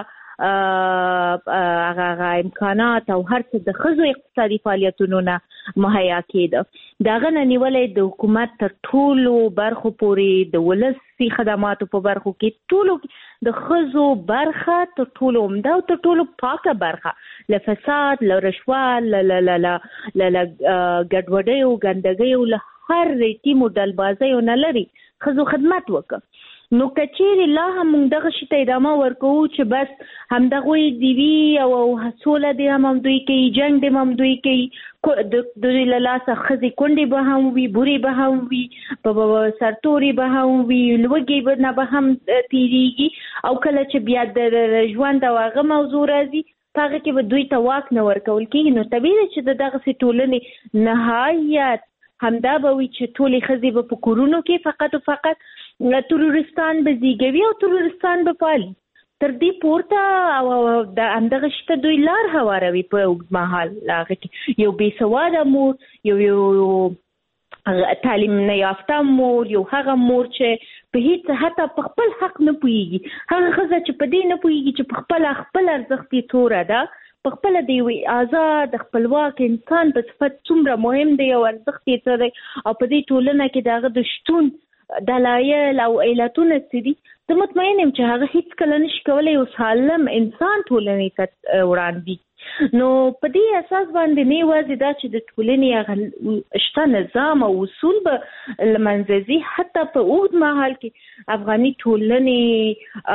هغه امکانات او هر څه د ښځو اقتصادي فعالیتونو نه مهیا کېده. د هغه نه نیولې د حکومت تر ټولو برخو پورې د ولسي خدماتو په برخو کې ټولو د ښځو برخه تر ټولو عمده او تر ټولو پاکه برخه، له فساد، له رشوت، له ګډوډۍ او ګندګۍ، له هر ریتیمو ډلبازیو نه لري ښځو خدمت وکړه. نو کچېرې لا هم موږ دغه شي ته ادامه ورکوو چې بس همدغوی دي وي او سوله دې هم هم دوی کوي، جنګ دې هم دوی کوي، د دوی له لاسه ښځې کونډې به هم وي، بورې به هم وي، په سرتورې به هم وي، لوږې نه به هم تېرېږي. او کله چې بیا د ژوند او هغه موضوع راځي په هغه کې به دوی ته واک نه ورکول کېږي. نو طبیعي ده چې د دغسې ټولنې نهایت همدا به وي چې ټولې ښځې به په کورونو کې فقط او فقط ترورستان به زیږوي او ترورستان به پالي. تر دې پورته او د همدغه شي ته دوی لار هواروي په اوږد مهال. هغه کې یو بې سواده مور، یو یو تعلیم نه یافته مور، یو هغه مور چې په هیڅ حتی په خپل حق نه پوهېږي، هغه ښځه چې په دې نه پوهېږي چې په خپله خپل ارزښت یې څومره ده، په خپله د یوې آزاد خپلواک انسان په صفت څومره مهم دی او ارزښت یې څه دی، او په دې ټولنه کې د هغه د شتون دلایل او علتونه څه دي. زه مطمئن یم چې هغه هیڅ کله نشي کولی یو سالم انسان ټولنې ته وړاندې. نو په دې اساس باندې نه یوازې دا چې د ټولنې هغه شته نظام او اصول به له منځه ځي، حتی په اوږد مهال کې افغاني ټولنې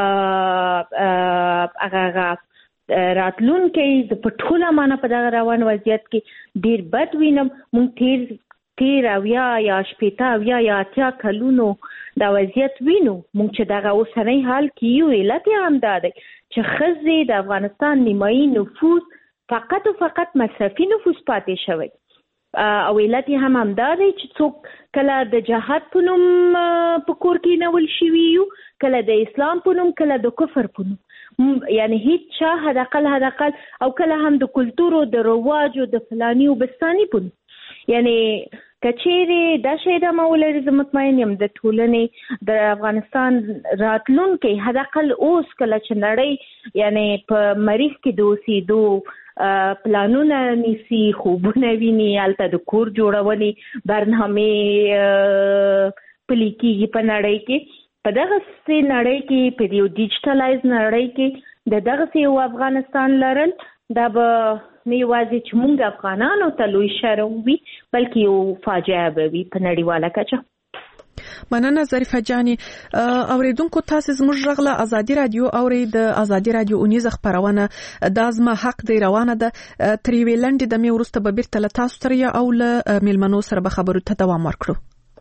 هغه راتلونکی زه په ټوله معنی په دغه روان وضعیت کې ډېر بد وینم. موږ تیر تیر اویا یا شپېته اویا یا اتیا کلونو دا وضعیت وینو. موږ چې دغه اوسنی حال کې یو علت یې همدا دی چې ښځې د افغانستان نیمایي نفوس فقط او فقط مصرفي نفوس پاتې شوی، او علت یې هم همدا دی چې څوک کله د جهاد په نوم په کور کې نول شوي یو، کله د اسلام په نوم، کله د کفر په نوم، یعنی هیڅ چا حداقل حداقل او کله هم د کلتور او د رواج او د فلاني او بستاني په نوم. یعنی کچېری دا شی د مولري ز مطمئن یم د ټولنې د افغانستان راتلونکي حداقل اوس کله چې نړۍ یعنی په مریخ کې د اوسېدو پلانونه نیسي خوبونه ویني هلته د کور جوړونې برنامې پلي کېږي په نړۍ کې په دغسې نړۍ کې په یو ډیجیټلایز نړۍ کې د دغسې یو افغانستان لرل دا به نه یوازې چې موږ افغانانو ته لوی شرم وي بلکې یو فاجعه به وي په نړیواله کچه. مننه ظریفه جاني. اوریدونکو تاسو زموږ غږ له ازادي رادیو اوري د ازادي رادیو اونیزه خبرونه د ازما حق دی روانه ده تر یوې لنډې دمې وروسته به بیرته له تاسو سره او له میلمنو سره به خبرو ته دوام ورکړو.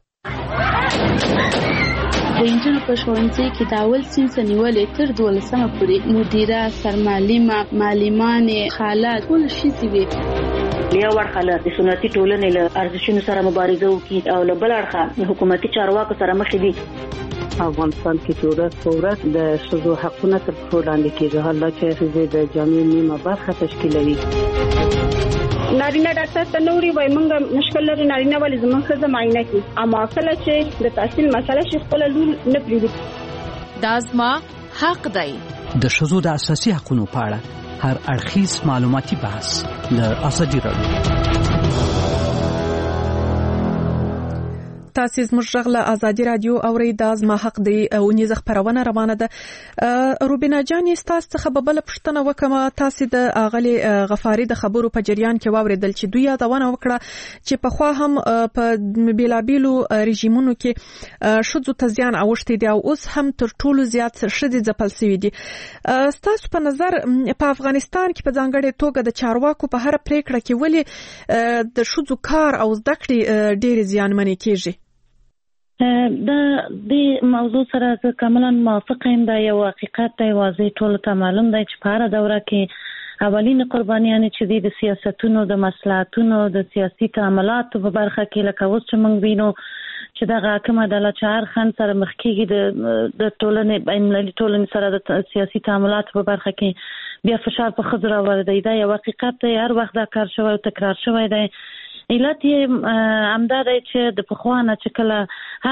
د انجن په ښوونځي کې د اول صنف نیولې تر دولسمه پورې مدیره، سرمعلمه، معلمانې، خاله ټول ښځې وي. یو ورخه د سنتي ټولنې له ارزښتونو سره مبارزه وکړي او له بل اړخه حکومتي چارواکو سره مخ دي. افغانستان کې چې ورځ په ورځ د ښځو حقونه تر پښو لاندې کېږي، حالا چې ښځې د جامعې نیمه برخه تشکیلوي. نارینه ډاکټر ته نوري وای مونږه مشکل لري نارینه ولې زموږ ښځه معاینه کوي اما کله چې د تحصیل مسله شي خپل لور نه پریږدي. دا زما حق دی. د ښځو د اساسي حقوقو په اړه هر اړخیز معلوماتي بحث د ازادي رادیو. تاسو زموږ غږ له ازادي رادیو اوري د ازما حق دی اونیزه خبرونه روانه ده. روبینا جاني تاسو څخه به بل پښتنه وکم تاسو د اغلی غفاری د خبرو په جریان کې واوریدل چې دوی یادونه وکړه چې په خوا هم په بیلابیلو رژیمونو کې شذو تزیان اوشتي دي او اوس هم تر ټولو زیات شدي ځپل شوی دي. تاسو په نظر په افغانستان کې په ځانګړي توګه د چارواکو په هر پریکړه کې ولې د شذو کار او زده کړې ډېر زیانمنې کیږي؟ د دې موضوع سره کاملا موافق یم. دا یو حقیقت دی واضح ټول ته معلوم دی چې په هر دوره کې اولین قربانیانې چې د سیاستونو د مصلحتونو د سیاسي تعاملاتو په برخه کې لکه اوس چې موږ وینو چې دغه حکومت عدالت چهار خان سره مخ کېږي د د ټولنې بین المللي ټولنې سره د سیاسي تعاملاتو په برخه کې بیا فشار په ښځو راوړی دی. دا یو حقیقت دی، هر وخت دا کار شوی او تکرار شوی دی. علت یې همدا دی چې د پخوانه چې کله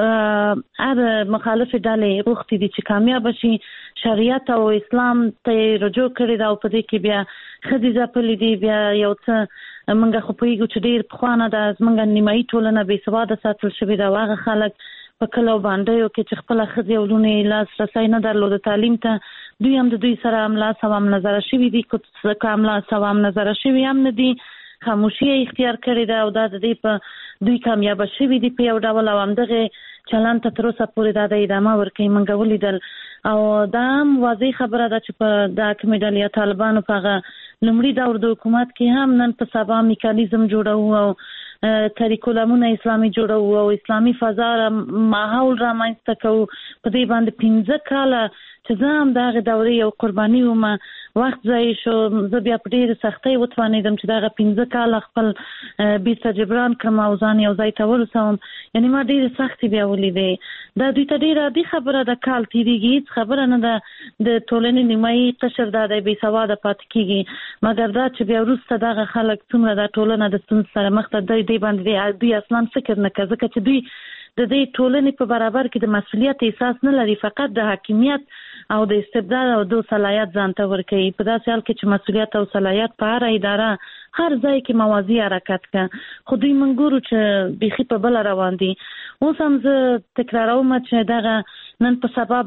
هر هر مخالف ډلې غوښتي دي چې کامیاب شي شریعت او اسلام ته رجوع کړي دا او په دې کې بیا ښځې ځپلې دي. بیا یو څه موږ خو پوهېږو چې ډېر پخوانه ده زموږ نیمایي ټولنه بې سواده ساتل شوې ده او هغه خلک په کلو باندې کې چې خپله ښځې او لوڼې لاسرسی نه درلوده تعلیم ته دوی هم د دوی سره املا سوام نظره شوي دي که املا سوام نظره شوي هم نه دي خاموشي اختیار کړې ده او دا د دې په دوی کامیابه شوي دي په یو ډول او همدغه چلند ته تر اوسه پورې دا د ادامه ورکوي. موږ ولیدل او دا هم واضح خبره ده چې په دا کومې ډلې یا طالبانو په هغه لومړي دور د حکومت کې هم نن په سبا میکانیزم جوړوو او کریکولمونه اسلامي جوړوو او اسلامي فضا ماحول رامنځته کوو. په دې باندې پنځه کاله چې زه هم د هغې دورې یو قرباني وم وخت ضایع شو. زه بیا په ډېرې سختۍ وتوانېدم چې دغه پنځه کاله خپل بیرته جبران کړم او ځان یو ځای ته ورسوم. یعنې ما ډېرې سختې بیا ولیدې. دا دوی ته ډېره عادي خبره ده، کال تېرېږي هېڅ خبره نه ده. د ټولنې نیمایي قشر دا دی بې سواده پاتې کېږي مګر دا چې بیا وروسته دغه خلک څومره دا ټولنه د ستونزو سره مخ ته دی دې باندې دوی اصلا فکر نه کوي ځکه چې دوی د دې ټولنې په برابر کې د مسؤلیت احساس نه لري، فقط د حاکمیت او د استبداد او د صلاحیت ځان ته ورکوي. په داسې حال کې چې مسؤلیت او صلاحیت په هر اداره هر ځای کې موازي حرکت کوي خو دوی موږ ګورو چې بیخي په بله روان دي. اوس هم زه تکراروم چې دغه نن په سبا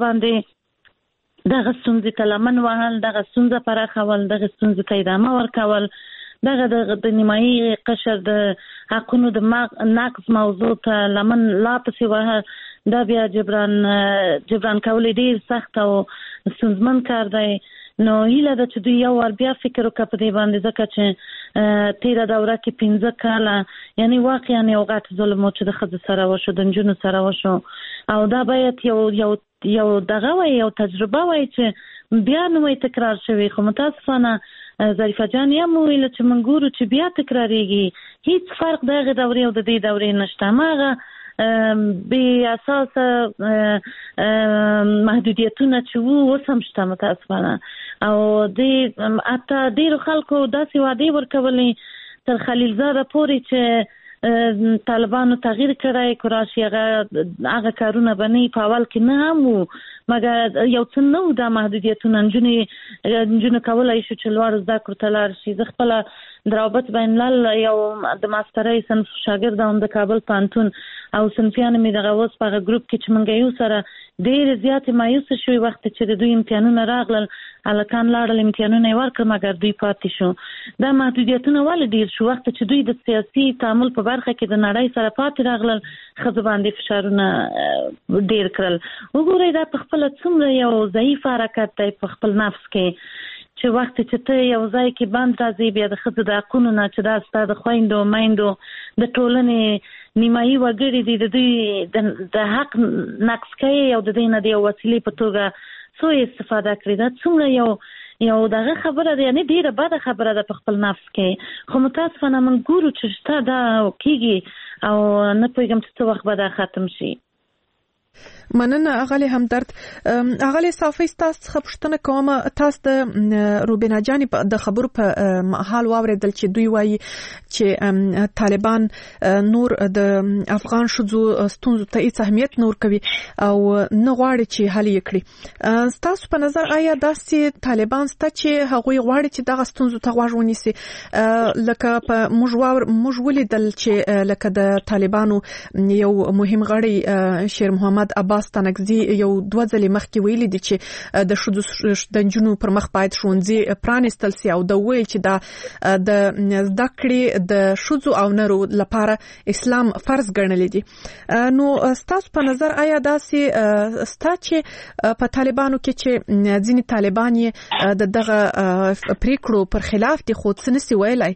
باندې دغه ستونزې ته لمن وهل، دغه ستونزه پراخول، دغه ستونزې ته ادامه ورکول، دغه د نیمایي قشر د حقونو د نقض موضوع ته لمن لا پسې وهل دا بیا جبران جبران کول ډېر سخت او ستونزمن کار دی. نو هیله ده چې دوی یو وار بیا فکر وکړي په دې باندې ځکه چې تېره دوره کې پنځه کاله یعنې واقعا یو غټ ظلم و چې د ښځو سره وشو، د نجونو سره وشو او دا باید یو یو یو دغه وای یو تجربه وای چې بیا نو وای تکرار شوی. خو متاسفانه ظریفه جان هم ویل چې موږ ګورو چې بیا تکراریږي، هیڅ فرق د هغې دورې او د دې دورې نشته. هماغه بې اساسه محدودیتونه چې وو اوس هم شته متاسفانه او دې حتی ډېرو خلکو داسې وعدې ورکولې تر خلیلزاده پورې چې طالبانو تغییر کړی کراشي هغه هغه کارونه باندې په اول کې نه هم مګر یو څه نو د محدودیتونو نجونې نجونې کولای شو چې لوړ زده کړو ته لاړ شي. زه خپله د روابط بین الملل یو د ماسترۍ صنف شاګرد وم د کابل پوهنتون او صنفیان مې دغه اوس په هغه ګروپ کې چې موږ یو سره ډېرې زیاتې مایوسه شوې وخت چې د دوی امتحانونه راغلل هلکان لاړل امتحانونه یې ورکړل مګر دوی پاتې شو. دا محدودیتونه ولې ډېر شو وخت چې دوی د سیاسي تعامل په برخه کې د نړۍ سره پاتې راغلل ښځو باندې فشارونه ډېر کړل. وګورئ دا په خپله څومره یو ضعیف حرکت دی په خپل نفس کې چې وخت چې ته یو ځای کې بند راځي بیا د ښځو د حقونو نه چې دا ستا د خویندو میندو د ټولنې نیمایي وګړي دي د دوی د حق نقص کوي او د دوی نه د یو وسیلې په توګه څو استفاده کړي. دا څومره یو یو دغه خبره ده یعنی ډیره بده خبره ده په خپل نفس کې. خو متاسفانه موږ ګورو چې شته دا کېږي او نه پوهېږم چې څه وخت به دا ختم شي. مننه اغلی همدرد. اغلی صافی تاسو څخه پوښتنه کوم تاسو د روبینا جانې د خبرو په حال واوریدل چې دوی وایي چې طالبان نور د افغان شذو ستونزو ته هیڅ اهمیت نور کوي او نه غواړي چې حل یې کړي. تاسو په نظر آیا داسې طالبان سته چې هغوی غواړي چې دغه ستونزو ته غوږ ونیسي؟ لکه په موږ موږ ولیدل چې لکه د طالبانو یو مهم غړی شیر محمد عباس تنگزی یو دوه ځلې مخکې ویلي دي چې د ښځو د نجونو پر مخ باید ښوونځي پرانیستل سي او د ویل چې دا د زده کړې د ښځو او نرو لپاره اسلام فرض ګڼلی دي. نو ستاسو په نظر آیا داسې ستا چې په طالبانو کې چې ځینې طالبان یې د دغه پریکړو پر خلاف دي خو څه نسي ویلی؟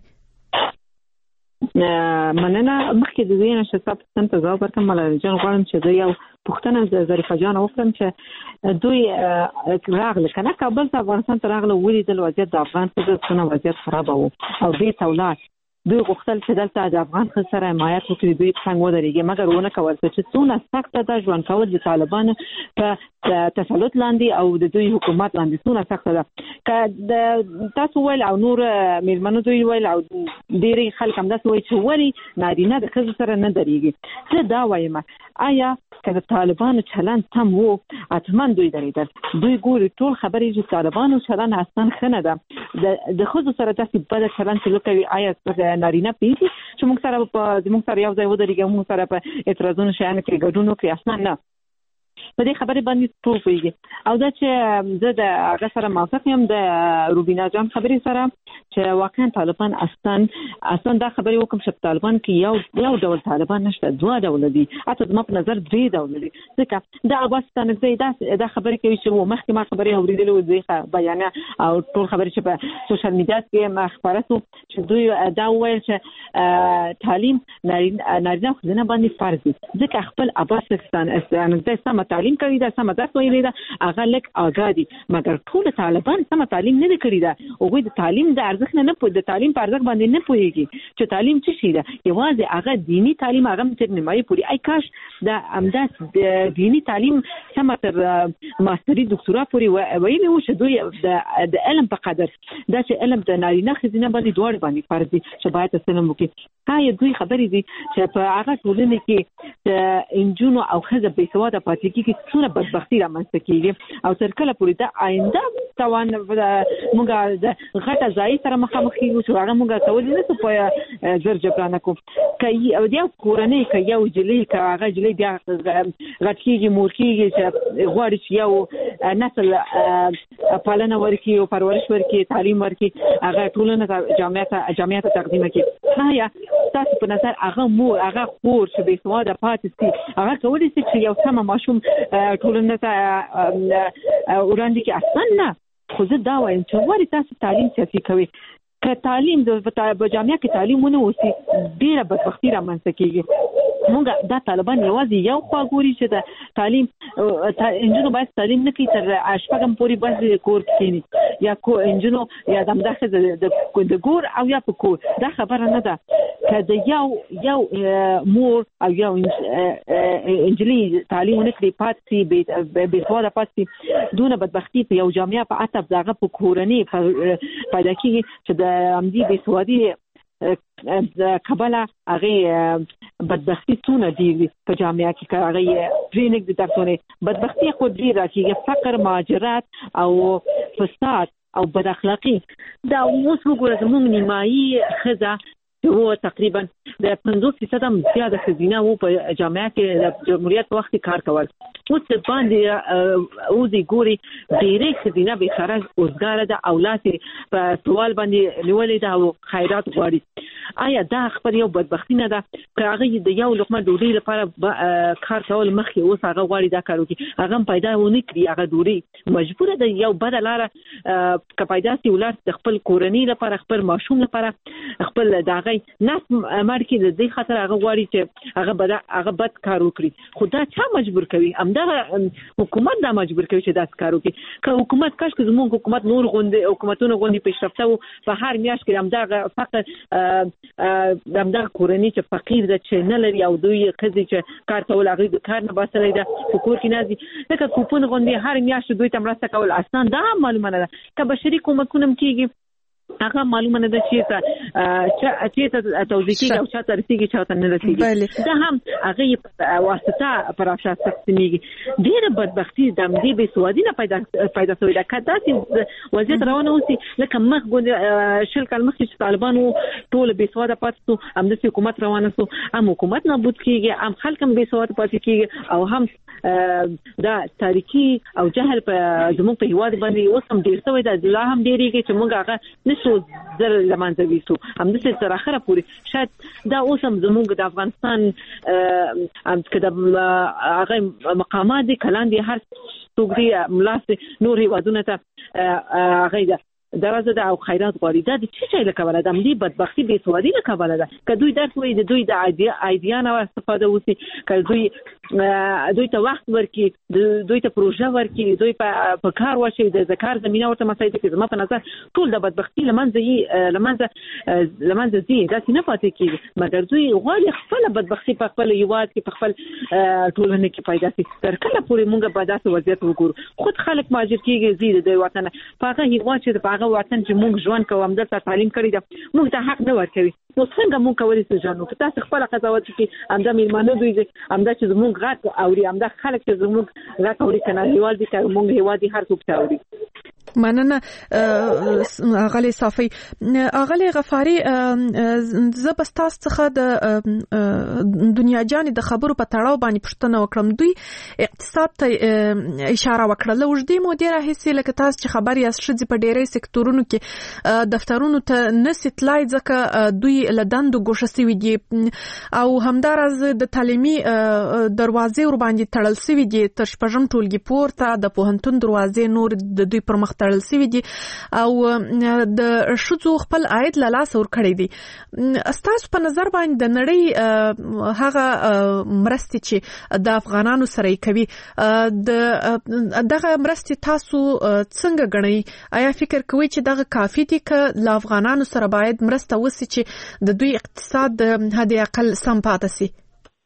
مننه. مخکې د دې نه چې تاسو څنګه ځواب ورکړم ملالۍ جان غواړم چې زه یو پوښتنه د ظریفه جان وکړم چې دوی راغله کنه کابل ته افغانستان ته راغله ولیدل وضعیت د افغان ښځو څونه وضعیت خراب وو او دې ته ولاړ. دوی غوښتل چې دلته د افغان ښځو سره حمایت وکړي دوی څنګه ودرېږي مګر ونه کول چې څونه سخته ده ژوند کول د طالبانو په تسلط لاندې او د دوی حکومت لاندې څونه سخته ده. که تاسو ویل او نور میرمنو دوی ویل او ډېری خلک هم داسې وایي چې ولې نارینه د ښځو سره نه درېږي. زه دا وایم آیا که د طالبانو چلند سم وو حتما دوی درېدل. دوی ګوري ټول خبرې چې طالبانو چلند اصلا ښه نه ده. د ښځو سره داسې بده چلند چې کوي آیا نارینه پیږي چې موږ سره په زموږ سره یو ځای ودرېږي موږ سره په اعتراضونو شیانو کې ګډون وکړي اصلا نه. په دې خبرې باندې ټول پوهېږي او دا چې زه د هغه سره موافق یم د روبینا جان خبرې سره چې واقعا طالبان اصلا اصلا دا خبرې وکم چې طالبان کې یو یو ډول طالبان نشته دوه ډول دي حتی زما په نظر درې ډول دي. ځکه دا عباس تنگزی دا دا خبرې کوي چې مخکې ما خبرې اورېدلې وې دوی بیانیه او ټول خبرې چې په سوشل میډیا کې مخبره سو چې دوی دا وویل چې تعلیم نارینه خو نه باندې فرض دي. ځکه خپل عباس تنگزی سم تعلیم کوي دا سم درس ویلي دا هغه لک آگادي مګر ټول طالبان سم تعلیم نه کوي دا او د تعلیم د ارزښت نه په د تعلیم په ارزښت باندې نه پوهیږي چې تعلیم څه شي ده. یوازې هغه دینی تعلیم هغه تر نیمایي پوري ای کاش دا امداس د دینی تعلیم سم تر ماستری دکتورا پوري ویلي و چې دوی د علم په قدر دا چې علم د نارینه خزینه باندې دوړ باندې فرض دي چې باید تسلیم وکړي. هاي دوی خبرې دي چې په هغه ټولنه کې د انجونو او خزه بې سواده پاتې کېږي څونه بدبختي رامنځته کېږي او تر کله پورې دا آینده توان موږ د غټه ځای سره مخامخ کېږو چې هغه موږ کولی نه شو په زر جبرانه کوو. که یو کورنۍ که یو جلۍ که هغه جلۍ بیا غټ کېږي مور کېږي چې غواړي چې یو نسل پالنه ورکړي او پرورش ورکړي تعلیم ورکړي هغه ټولنه ته جامعه ته تقدیم کړي. آیا تاسو په نظر هغه مور هغه خور چې بې سواده پاتې شي هغه کولی شي چې یو سمه ماشوم ټولنه ته وړاندې کړي؟ اصلا نه. خو زه دا وایم چې غواړي تاسو تعلیم سیاسي کوي که تعلیم د جامعه کې تعلیم ونه وسی ډیره بدبختی رامنځته کېږي. موږ دا طالبان یوازې یو خوا ګوري چې د تعلیم انجونو باید تعلیم نه کوي تر شپږم پورې باید کور کېني یا کو انجونو یا د مداخله د ګور او یا په کور. دا خبره نه ده که د یو یو مور او یو انجلي تعلیم نه کوي پاتې بې سواده پاتې دونه بدبختی په یو جامعه په عطف دغه په کورنۍ پیدا کېږي چې د امدی بې سوادي د کبله هغه بدبختی څونه دی په جامعه کې هغه ټریننګ د تاسو بدبختی خو دی راکیږي فقر مهاجرت او فساد او بد اخلاقی دا اوس وګورئ زموږ نیمایي خزه هو تقریبا د پنځوس فیصد هم زیاده خزینه وو په جامعه کې د جمهوریت په وخت کې کار کول. اوس باندې اوس ګوري ډېرې خزینه به سره اوسګار ده اولاد په سوال باندې نیولې ده او خیرات غواړي. آیا دا خبر یو بدبختی نه ده که هغه د یو لقمه ډوډۍ لپاره کار کول مخکې اوس هغه غواړي دا کار وکړي هغه پیدا ونه کړي هغه ډوډۍ مجبوره ده یو بد لاره که پیدا سي ولر د خپل کورنۍ لپاره خپل ماشوم لپاره خپل داغه ناس مرکه د دې خاطر هغه غواړي چې هغه بد هغه بد کار وکړي خو دا چا مجبور کوي همدغه حکومت دا مجبور کوي چې دا کار وکړي که حکومت کاش که زموږ حکومت نور غونډه حکومتونه غونډه پیشرفته وو په هر میاشت کې همدغه فقط همدغه کورنۍ چې فقیر ده چې نه لري او دوی خزي چې کار کول هغه د کار نه باسلې ده کور کې نازي لکه کوپن غونډه هر میاشت دوی ته مرسته کول اساسا دا معلومه نه ده که بشري کومکونه کیږي هغه معلومه نه ده چې چې توضیح کیږي او چې ترسيږي چې ته نه رسیږي دا هم هغه واسطه پر افشار تقسیمیږي ډیره بدبختی د دې به سوادي نه پیدا پیدا شوې ده کدا چې وضعیت روانه اوسي لکه مخ ګوند شل کال مخکې چې طالبانو ټول به سواده پاتې سو هم د حکومت روانه سو هم حکومت نابود کیږي هم خلک هم به سواده پاتې کیږي او هم دا تاریخي او جهل په زموږ په هیواد باندې اوس هم ډیر شوی ده لا هم ډیریږي چې موږ هغه نشو زر لمانځه ویسو هم د څه تر اخره پورې شاید دا اوس هم زموږ د افغانستان ام کده هغه مقامات دي کلان دي هر څوک دي ملاس نور هیوادونه ته هغه درازه ده او خیرات غواړي دا د څه شي لکه ولادم دي بدبختی به سوادي لکه ولدا که دوی درس وي د دوی د ایډیا نه استفاده وسی که دوی دوی ته وخت ورکړي دوی ته پروژه ورکړي دوی په کار وشي د کار زمينه ورته مسایده کې زما په نظر ټول د بدبختی لمنځه لمنځه لمنځه دي دا نه پاتې کیږي مګر دوی غواړي خپل بدبختی په خپل یواد کې په خپل ټولنه کې پیدا شي تر کله پورې موږ به داسې وضعیت وګورو خود خلک ماجر کیږي زیاده د وطن په هغه هیواد چې په وطن چې موږ ژوند کوو هم دلته تعلیم کړی ده موږ ته حق نه ورکوي نو څنګه موږ کولی شو ژوند وکړو تاسو خپل قضاوت کې همدا میلمانه دوی همدا چې زموږ غږ اوري همدا خلک چې زموږ غږ اوري کنه هیواد دي که موږ هیواد هر څوک اوري مننه اغلی صافی اغلی غفاری زبستاس څخه د دنیا جان د خبرو په تړاو باندې پښتنه وکړم دوی اقتصاد ته اشاره وکړه لوجدي مدیر هیڅ لکه تاسو چې خبر یاست چې په ډېرې سکتورونو کې دفترونو ته نسیتلای ځکه دوی لداندو ګوښه سوي دي او همدارز د تعلیمي دروازې ور باندې تړل سوي دي تر شپږم ټولګي پورته د پوهنتون دروازې نور د دوی پر مخ تړل سوي دي او د شذو خپل عاید له لاس ور کړی دي استاسو په نظر باندې د نړۍ هغه مرستې چې د افغانانو سره کوي د دغه مرستې تاسو څنګه غنئ آیا فکر کوئ چې دغه کافي دي ک ل افغانانو سره باید مرسته وسی چې د دوی اقتصاد هدي اقل سم پاتې سي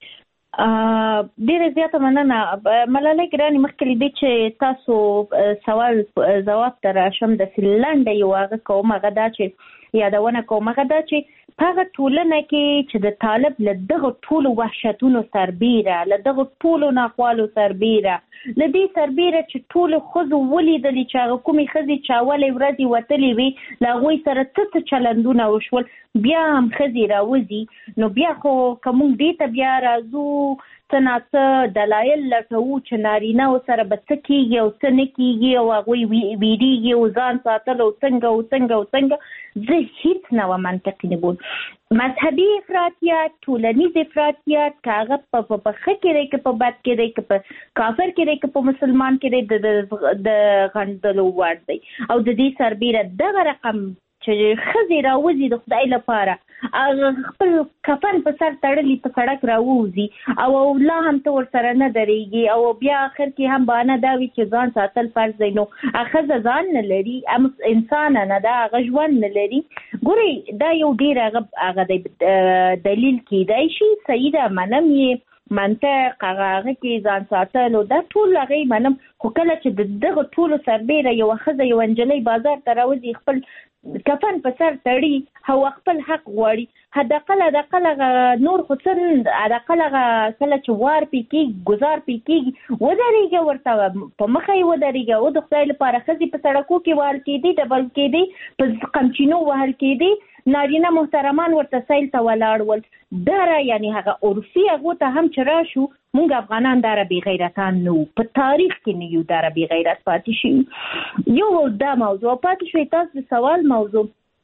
ډیره زیاته مننه ملالۍ ګراني مخکې دې چې تاسو سوال جواب تر شم د فنلند یو هغه کومه غدا چې یادونه کومه غدا چې هغه ټولنه کې چې د طالب له دغه ټولو وحشتونو سربیره له دغه ټولو ناخوالو سربیره لدی سربیره چې ټول خزو ولیدلی چې هغه کومي خزي چاولې ورځي وتلی وي لاغوي سره څه چلندونه وشول بیا هم خزي راوځي نو بیا خو کوم دې ته بیا راځو څنګه دلایل لټو چې نارینه او سره بچکیږي او څه نه کیږي او هغه ویریږي او ځان ساتل او څنګه او څنګه او څنګه زه هیڅ نه و منطقي نه بول مذهبي افراطیات ټولنیز افراطیات کاغه په په خکې لري کې په بد کې لري کې په کافر کې لري کې په مسلمان کې لري د غندلو ور دی او د دې سربیره دغه رقم چې خزي راوځي د خدای لپاره خپل کفن په سر تړلی په سړک راوځي او الله هم ته ور سره نه درېږي او بیا اخر کې هم باندې دا وی چې ځان ساتل فرض دی نو اخزه ځان نه لري ام انسان نه دا غژوند نه لري ګوري دا یو ډیر هغه دلیل کیدای شي سیده منم یې منطق هغه کې ځان ساتل او دا ټول هغه منم خو کله چې دغه ټول سربېره یو خزه یو انجلۍ بازار ته راوځي خپل کفن په سر تړي او خپل حق غواړي. حداقل حداقل نور خو څه حداقل کله چې وار پې کېږي ګزار پې کېږي ودرېږه ورته په مخه یې ودرېږه. او د خدای لپاره ښځې په سړکو کې وهل کېدي ډبل کېدي په قمچینو وهل کېدي نارینه محترمان ورته سیل ته ولاړ ول. دا یعنی هغه عرفي هغو ته هم چې راشو مونږ افغانان دا بې غیرتان نه وو په تاریخ کې نه یو دا بې غیرت پاتې شي. یو دا موضوع پاتې شوی. تاسو د سوال موضوع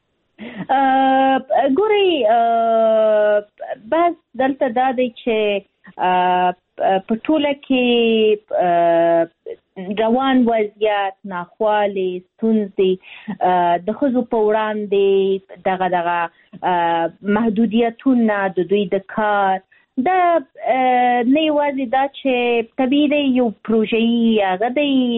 ګورئ بس دلته دا دی چې په ټوله کې روان وضعیت ناخوالې ستونزې د ښځو په وړاندې دغه دغه محدودیتونه د دوی د کار دا نه یوازې دا چې طبیعي دی یو پروژه‌یي هغه دی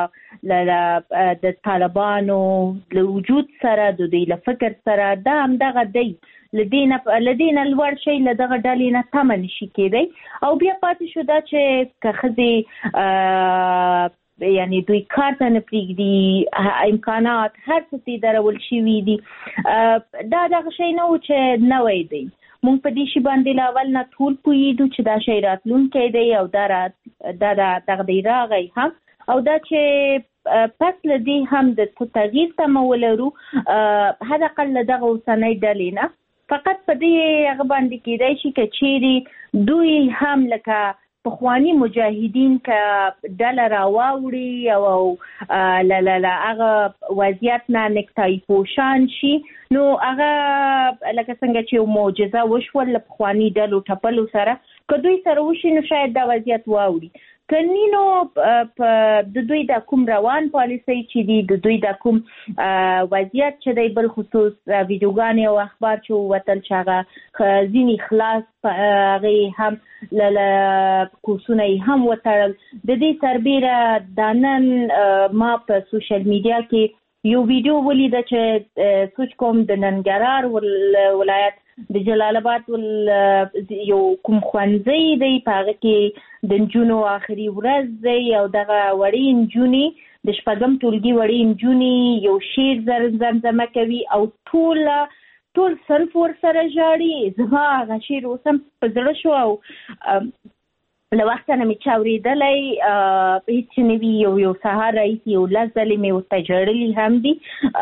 د د طالبانو له وجود سره د دوی له فکر سره دا همدغه دی له دې نه لوړ شی له دغه ډلې نه تمه نشي کېدی. او بیا پاتې شو دا چې که ښځې یعنی دوی کار ته نه پرېږدي امکانات هر څه ته درول شوي دي دا دغه شی نه و چې نوی دی. مونږ په دې شي باندې له اول نه ټول پوهېدو چې دا شی راتلونکی دی او دا دغه دی راغی هم او دا چې پس له دې هم د تغییر تمه ولرو حداقل له دغه اوسنۍ ډلې نه فقط په دې هغه باندې کېدای شي که چیرې دوی هم لکه پخوانی مجاهدین که ډله راواوړي او له هغه وضعیت نه نکتایي پوشان شي نو هغه لکه څنګه چې یو معجزه وشول له پخواني ډلو ټپلو سره که دوی سره وشي نو شاید دا وضعیت واوړي. کني نو د دوی د کوم روان پالیسي چې دی د دوی د کوم وضعیت چې دی بل خصوص ویډیوګانې او اخبار چې وتل چې هغه ځینې خلاص هغې هم له کورسونه یې هم وتړل. د دې سربیره دا نن ما په سوشل میډیا کې یو ویډیو ولیده چې سوچ کوم د ننګرهار ولایت د جلال آباد یو کوم ښوونځی دی په هغه کې د نجونو آخري ورځ دی او دغه وړې نجونې د شپږم ټولګي وړې نجونې یو شعر زمزمه کوي او ټول ټول صنف ورسره ژاړي. زما هغه شعر اوس هم په زړه شو او له وخته نه مې چا اورېدلی هېڅ نه وي یو یو سهار راهیسې یو لس ځلې مې ورته ژړلي هم دي.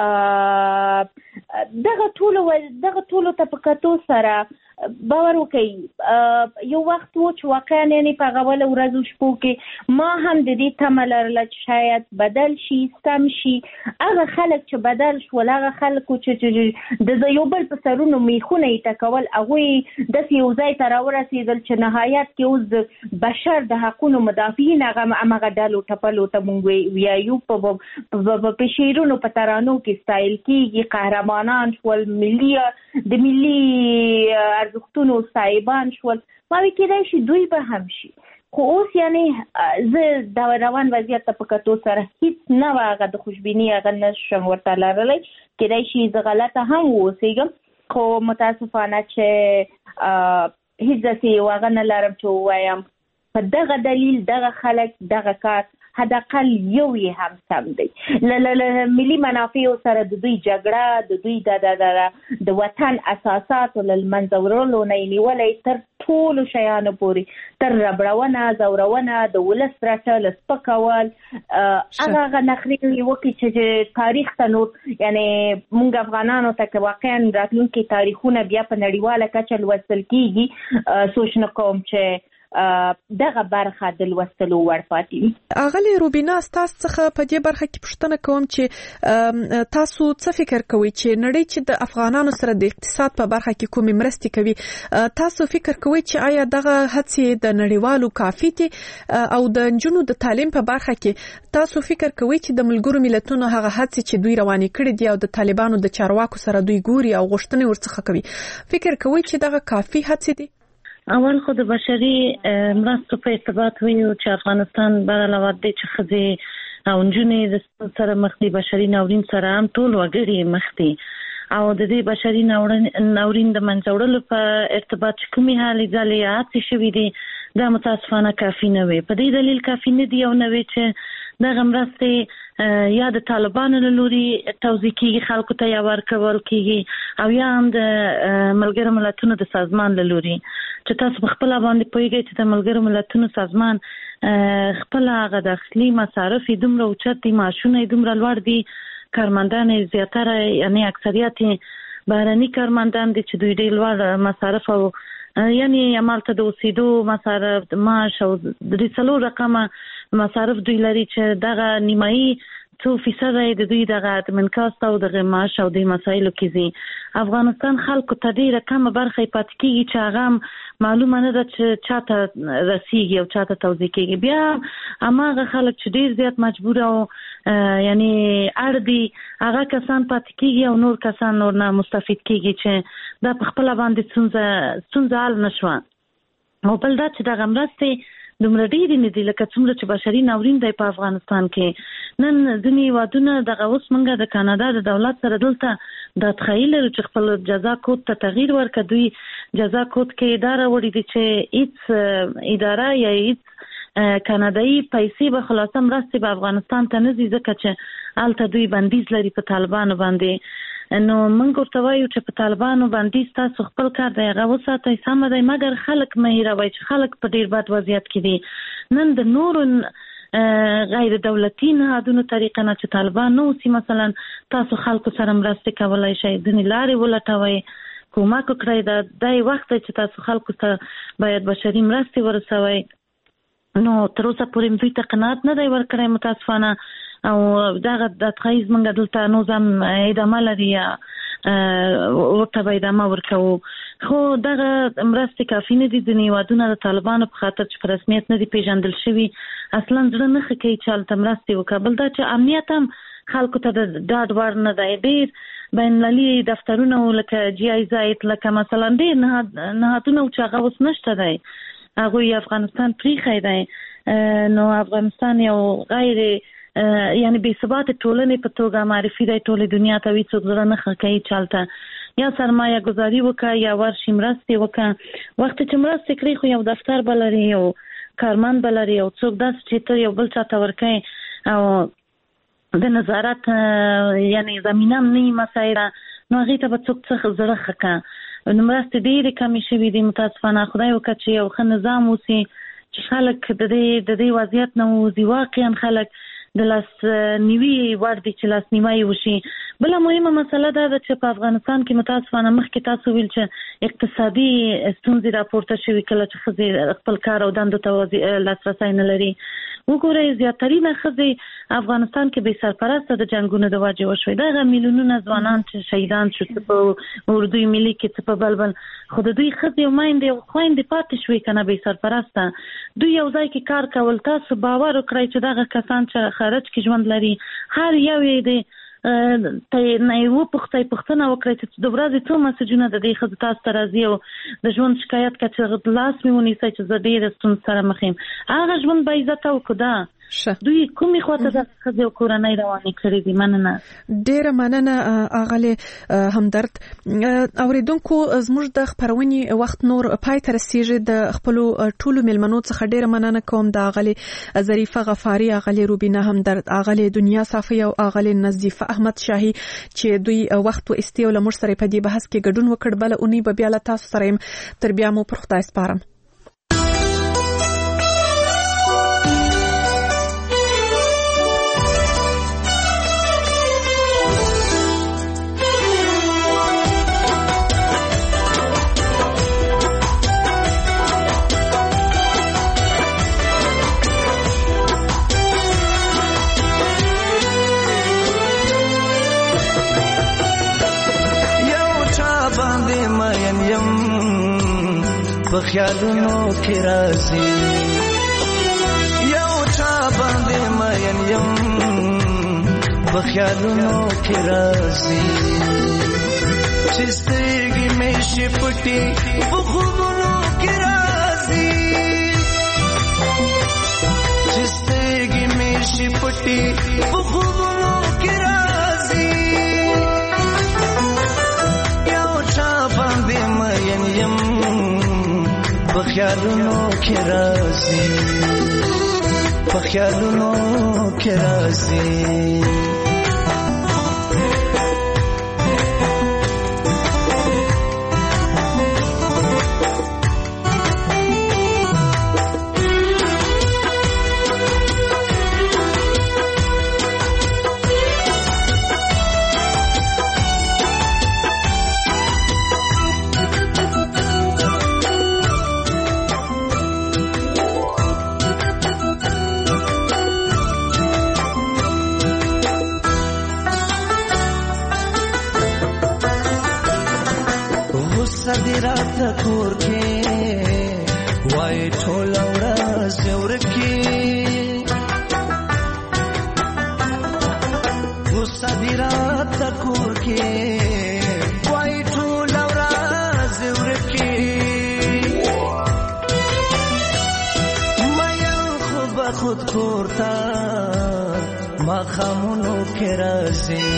دغه ټولو دغه ټولو ته په کتو سره باور وکړئ یو وخت و چې واقعا یعنې په هغه بله ورځو شپو کې ما هم د دې تمه لرله چې شاید بدل شي سم شي. هغه خلک چې بدل شول هغه خلکو چې د یو بل په سرونو میخونه یې ټکول هغوی داسې یو ځای ته راورسېدل چې نهایت کې اوس د بشر د حقونو مدافعین هغه همغه ډلو ټپلو ته مونږ ویایو په شعرونو په ترانو کې ستایل کېږي قهرمانان شول ملي د ملي ارزښتونو صاحبان شول. ما وی کېدای شي دوی به هم شي خو اوس یعنې زه د روان وضعیت ته په کتو سره هېڅ نه وه هغه د خوشبیني هغه نه شم ورته لرلی. کېدای شي زه غلطه هم واوسېږم خو متاسفانه چې هېڅ داسې یو هغه نه لرم چې ووایم په دغه دلیل دغه خلک دغه کار حداقل یو یې هم سم دی. له ملي منافعو سره د دوی جګړه د دوی د وطن اساساتو له منځه وړلو نه یې نیولی تر ټولو شیانو پورې تر ربړونه زورونه د ولس رټل سپکول هغه هغه نخرې یې وکړي چې تاریخ ته نور یعنې موږ افغانانو ته که واقعا راتلونکي تاریخونه بیا په نړیواله کچه لوستل کېږي سوچ نه کوم چې دغه برخه د لوستلو وړ پاتې. اغلی روبینا ستاسو څخه په دې برخه کې پوښتنه کوم چې تاسو څه فکر کوئ چې نړۍ چې د افغانانو سره د اقتصاد په برخه کې کومې مرستې کوي تاسو فکر کوئ چې آیا دغه هڅې د نړیوالو کافي دي او د نجونو د تعلیم په برخه کې تاسو فکر کوئ چې د ملګرو ملتونو هغه هڅې چې دوی روانې کړې دي او د طالبانو د چارواکو سره دوی ګوري او غوښتنې ورڅخه کوي فکر کوئ چې دغه کافي هڅې دي؟ اول خو د بشري مرستو په ارتباط ویو چې افغانستان بر علاوه د چې ښځې او نجونې د سره مخ دي بشري ناورین سره هم ټول وګړي مخ دي او د دې بشري ناورین د منځه وړلو په ارتباط چې کومې هلې ځلې هڅې شوي دي دا متاسفانه کافي نه وي. په دې دلیل کافي نه دي او نه وي چې دغه مرستې یا د طالبانو له لوري توزیع کیږي خلکو ته یا ورکول کیږي او یا هم د ملګرو ملتونو د سازمان له لوري چې تاسو په خپل باندې پوهیږئ چې د ملګرو ملتونو سازمان خپل هغه داخلي مصارف دومره اوچت دي، معاشونه دومره لوړ دي، کارمندان زیاتره یعنی اکثریت بهرني کارمندان دي چې دوی ډېر لوړ مصارف او یعنی عملته د اوسېدو مصارف د معاش او د څلور رقمه مصارف دوی لري چې دغه نیمایي څو فیصد د دوی دغه ادمن کاست او دغه معاش او د مسایلو کې زی افغانستان خلکو ته ډیره کمه برخه پاتې کیږي چې هغه معلومه نه ده چې چاته رسیږي او چاته توزیع کیږي. بیا هغه خلک چې ډیر زیات مجبور او یعنی اړ دي هغه کسان پاتې کیږي او نور کسان نور نه مستفید کیږي چې دا په خپل باندې څنګه څنګه حل نشو. او بل دا چې دغه مرستې دومره ډېرې نه دي لکه څومره چې بشري ناورین دی په افغانستان کې. نن ځینې هیوادونه دغه اوس موږ د کاناډا د دولت سره دلته د تخیل لرو چې خپل جزا کود ته تغییر ورکړي. دوی جزا کود کې اداره وړي دي چې هیڅ اداره یا هیڅ کاناډایي پیسې به خلاصه مرستې به افغانستان ته نه ځي ځکه چې هلته دوی بندیز لري په طالبانو باندې. نو موږ ورته وایو چې په طالبانو باندې تاسو خپل کار دی هغه وساتئ سمه دی، مګر خلک مه هېروئ چې خلک په ډېر بد وضعیت کې دي. نن د نورو غیر دولتي نهادونو طریقه نه چې طالبان نه اوسي مثلا تاسو خلکو سره مرستې کولی شئ، ځینې لارې ولټوئ، کومک وکړئ. دا دی وخت دی چې تاسو خلکو ته باید بشري مرستې ورسوئ. نو تر اوسه پورې دوی ته قناعت نه دی ورکړی متاسفانه او دغه د تخیز منګه دلته نوزم ادامه لري یا ورته به ادامه ورکوو. خو دغه مرستې کافي نه دي. ځینې هیوادونه د طالبانو په خاطر چې په رسمیت نه دي پیژندل شوي اصلا زړه نه ښه کوي چې هلته مرستې وکړه. بل دا چې امنیت هم خلکو ته د ډاډ وړ نه دی. ډېر بین المللي دفترونه لکه جی آی زاید لکه مثلا ډېر نهادونه چې هغه اوس نشته دی، هغوی افغانستان پریښی دی. نو افغانستان یو غیر یعنی بې ثبات ټولنې په توګه معرفي دی ټولې دنیا ته. هیڅوک زړه نه ښه کوي چې هلته یا سرمایه ګذاري وکړه یا ورشي مرستې وکړه. وخت چې مرستې کړي خو یو دفتر به لري، یو کارمند به لري، یو څوک داسې چې ته یو بل چاته ورکوي او د نظارت یعنی زمینه هم نه وي مسایله، نو هغې ته به څوک څه زړه ښه کړه. نو مرستې ډېرې کمې شوي دي متاسفانه. خدای وکړه چې یو ښه نظام اوسي چې خلک د دې د دې وضعیت نه ووځي. واقعا خلک د لاس نیوي وړ دي چې لاس نیوی وشي. بله مهمه مسله دا ده چې په افغانستان کې متاسفانه مخکې تاسو ویل چې اقتصادي ستونزې راپورته شوي کله چې ښځې خپل کار او دندو ته لاسرسی نه لري. وګورئ زیاترینه ښځې افغانستان کې بې سرپرسته د جنګونو د وجې وشوي. دغه میلیونونه ځوانان چې شهیدان شو څه په اردوی ملي کې څه په بل بل، خو د دوی ښځې او میندې او خویندې پاتې شوې که نه بې سرپرسته. دوی یو ځای کې کار کول. تاسو باور وکړئ چې دغه کسان چې خارج کې ژوند لري هر یو یې د ته نه یې وپوښتئ پوښتنه وکړئ چې د ورځې څو مسجونه د دې ښځو تاسو ته راځي او د ژوند شکایت که چې لاس مې ونیسئ چې زه ډېره ستونزې سره مخ یم. هغه ژوند با عزته وکړو. دا دوی کومې خواته د ښځې او کورنۍ روانې کړې دي. مننه، ډېره مننه اغلې همدرد. اورېدونکو زموږ د خپرونې وخت نور پای ته رسیږي. د خپلو ټولو مېلمنو څخه ډېره مننه کوم د اغلې ظریفه غفاري، اغلې روبینه همدرد، اغلې دنیا صافی او اغلې نظیفه احمد شاهي چې دوی وخت و استیو له موږ سره په دې بحث کې ګډون وکړ. بله اونۍ به بیا له تاسو سره یم. تر بیا مو پر خدای سپارم. په خیالونو کې راځي یو چا باندې مین یم په خیالونو کې راځي چې سترګې مې شي پټې په خوبونو کې راځي چې سترګې مې شي پټې په خوبونو کې راځي یو چا باندې مین یم په خیالونو کې راځي په خیالونو کې راځي صدرات کور کې وای ټول ورځ ورکی و صدرات کور کې وای ټول ورځ ورکی مې خو به خود کوړتا ما خامونو کې راځي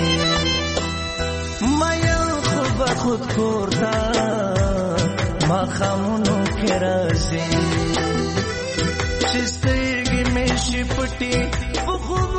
خود کوړتا ما خامونو کې راځي چې سترګې مې شي پټي په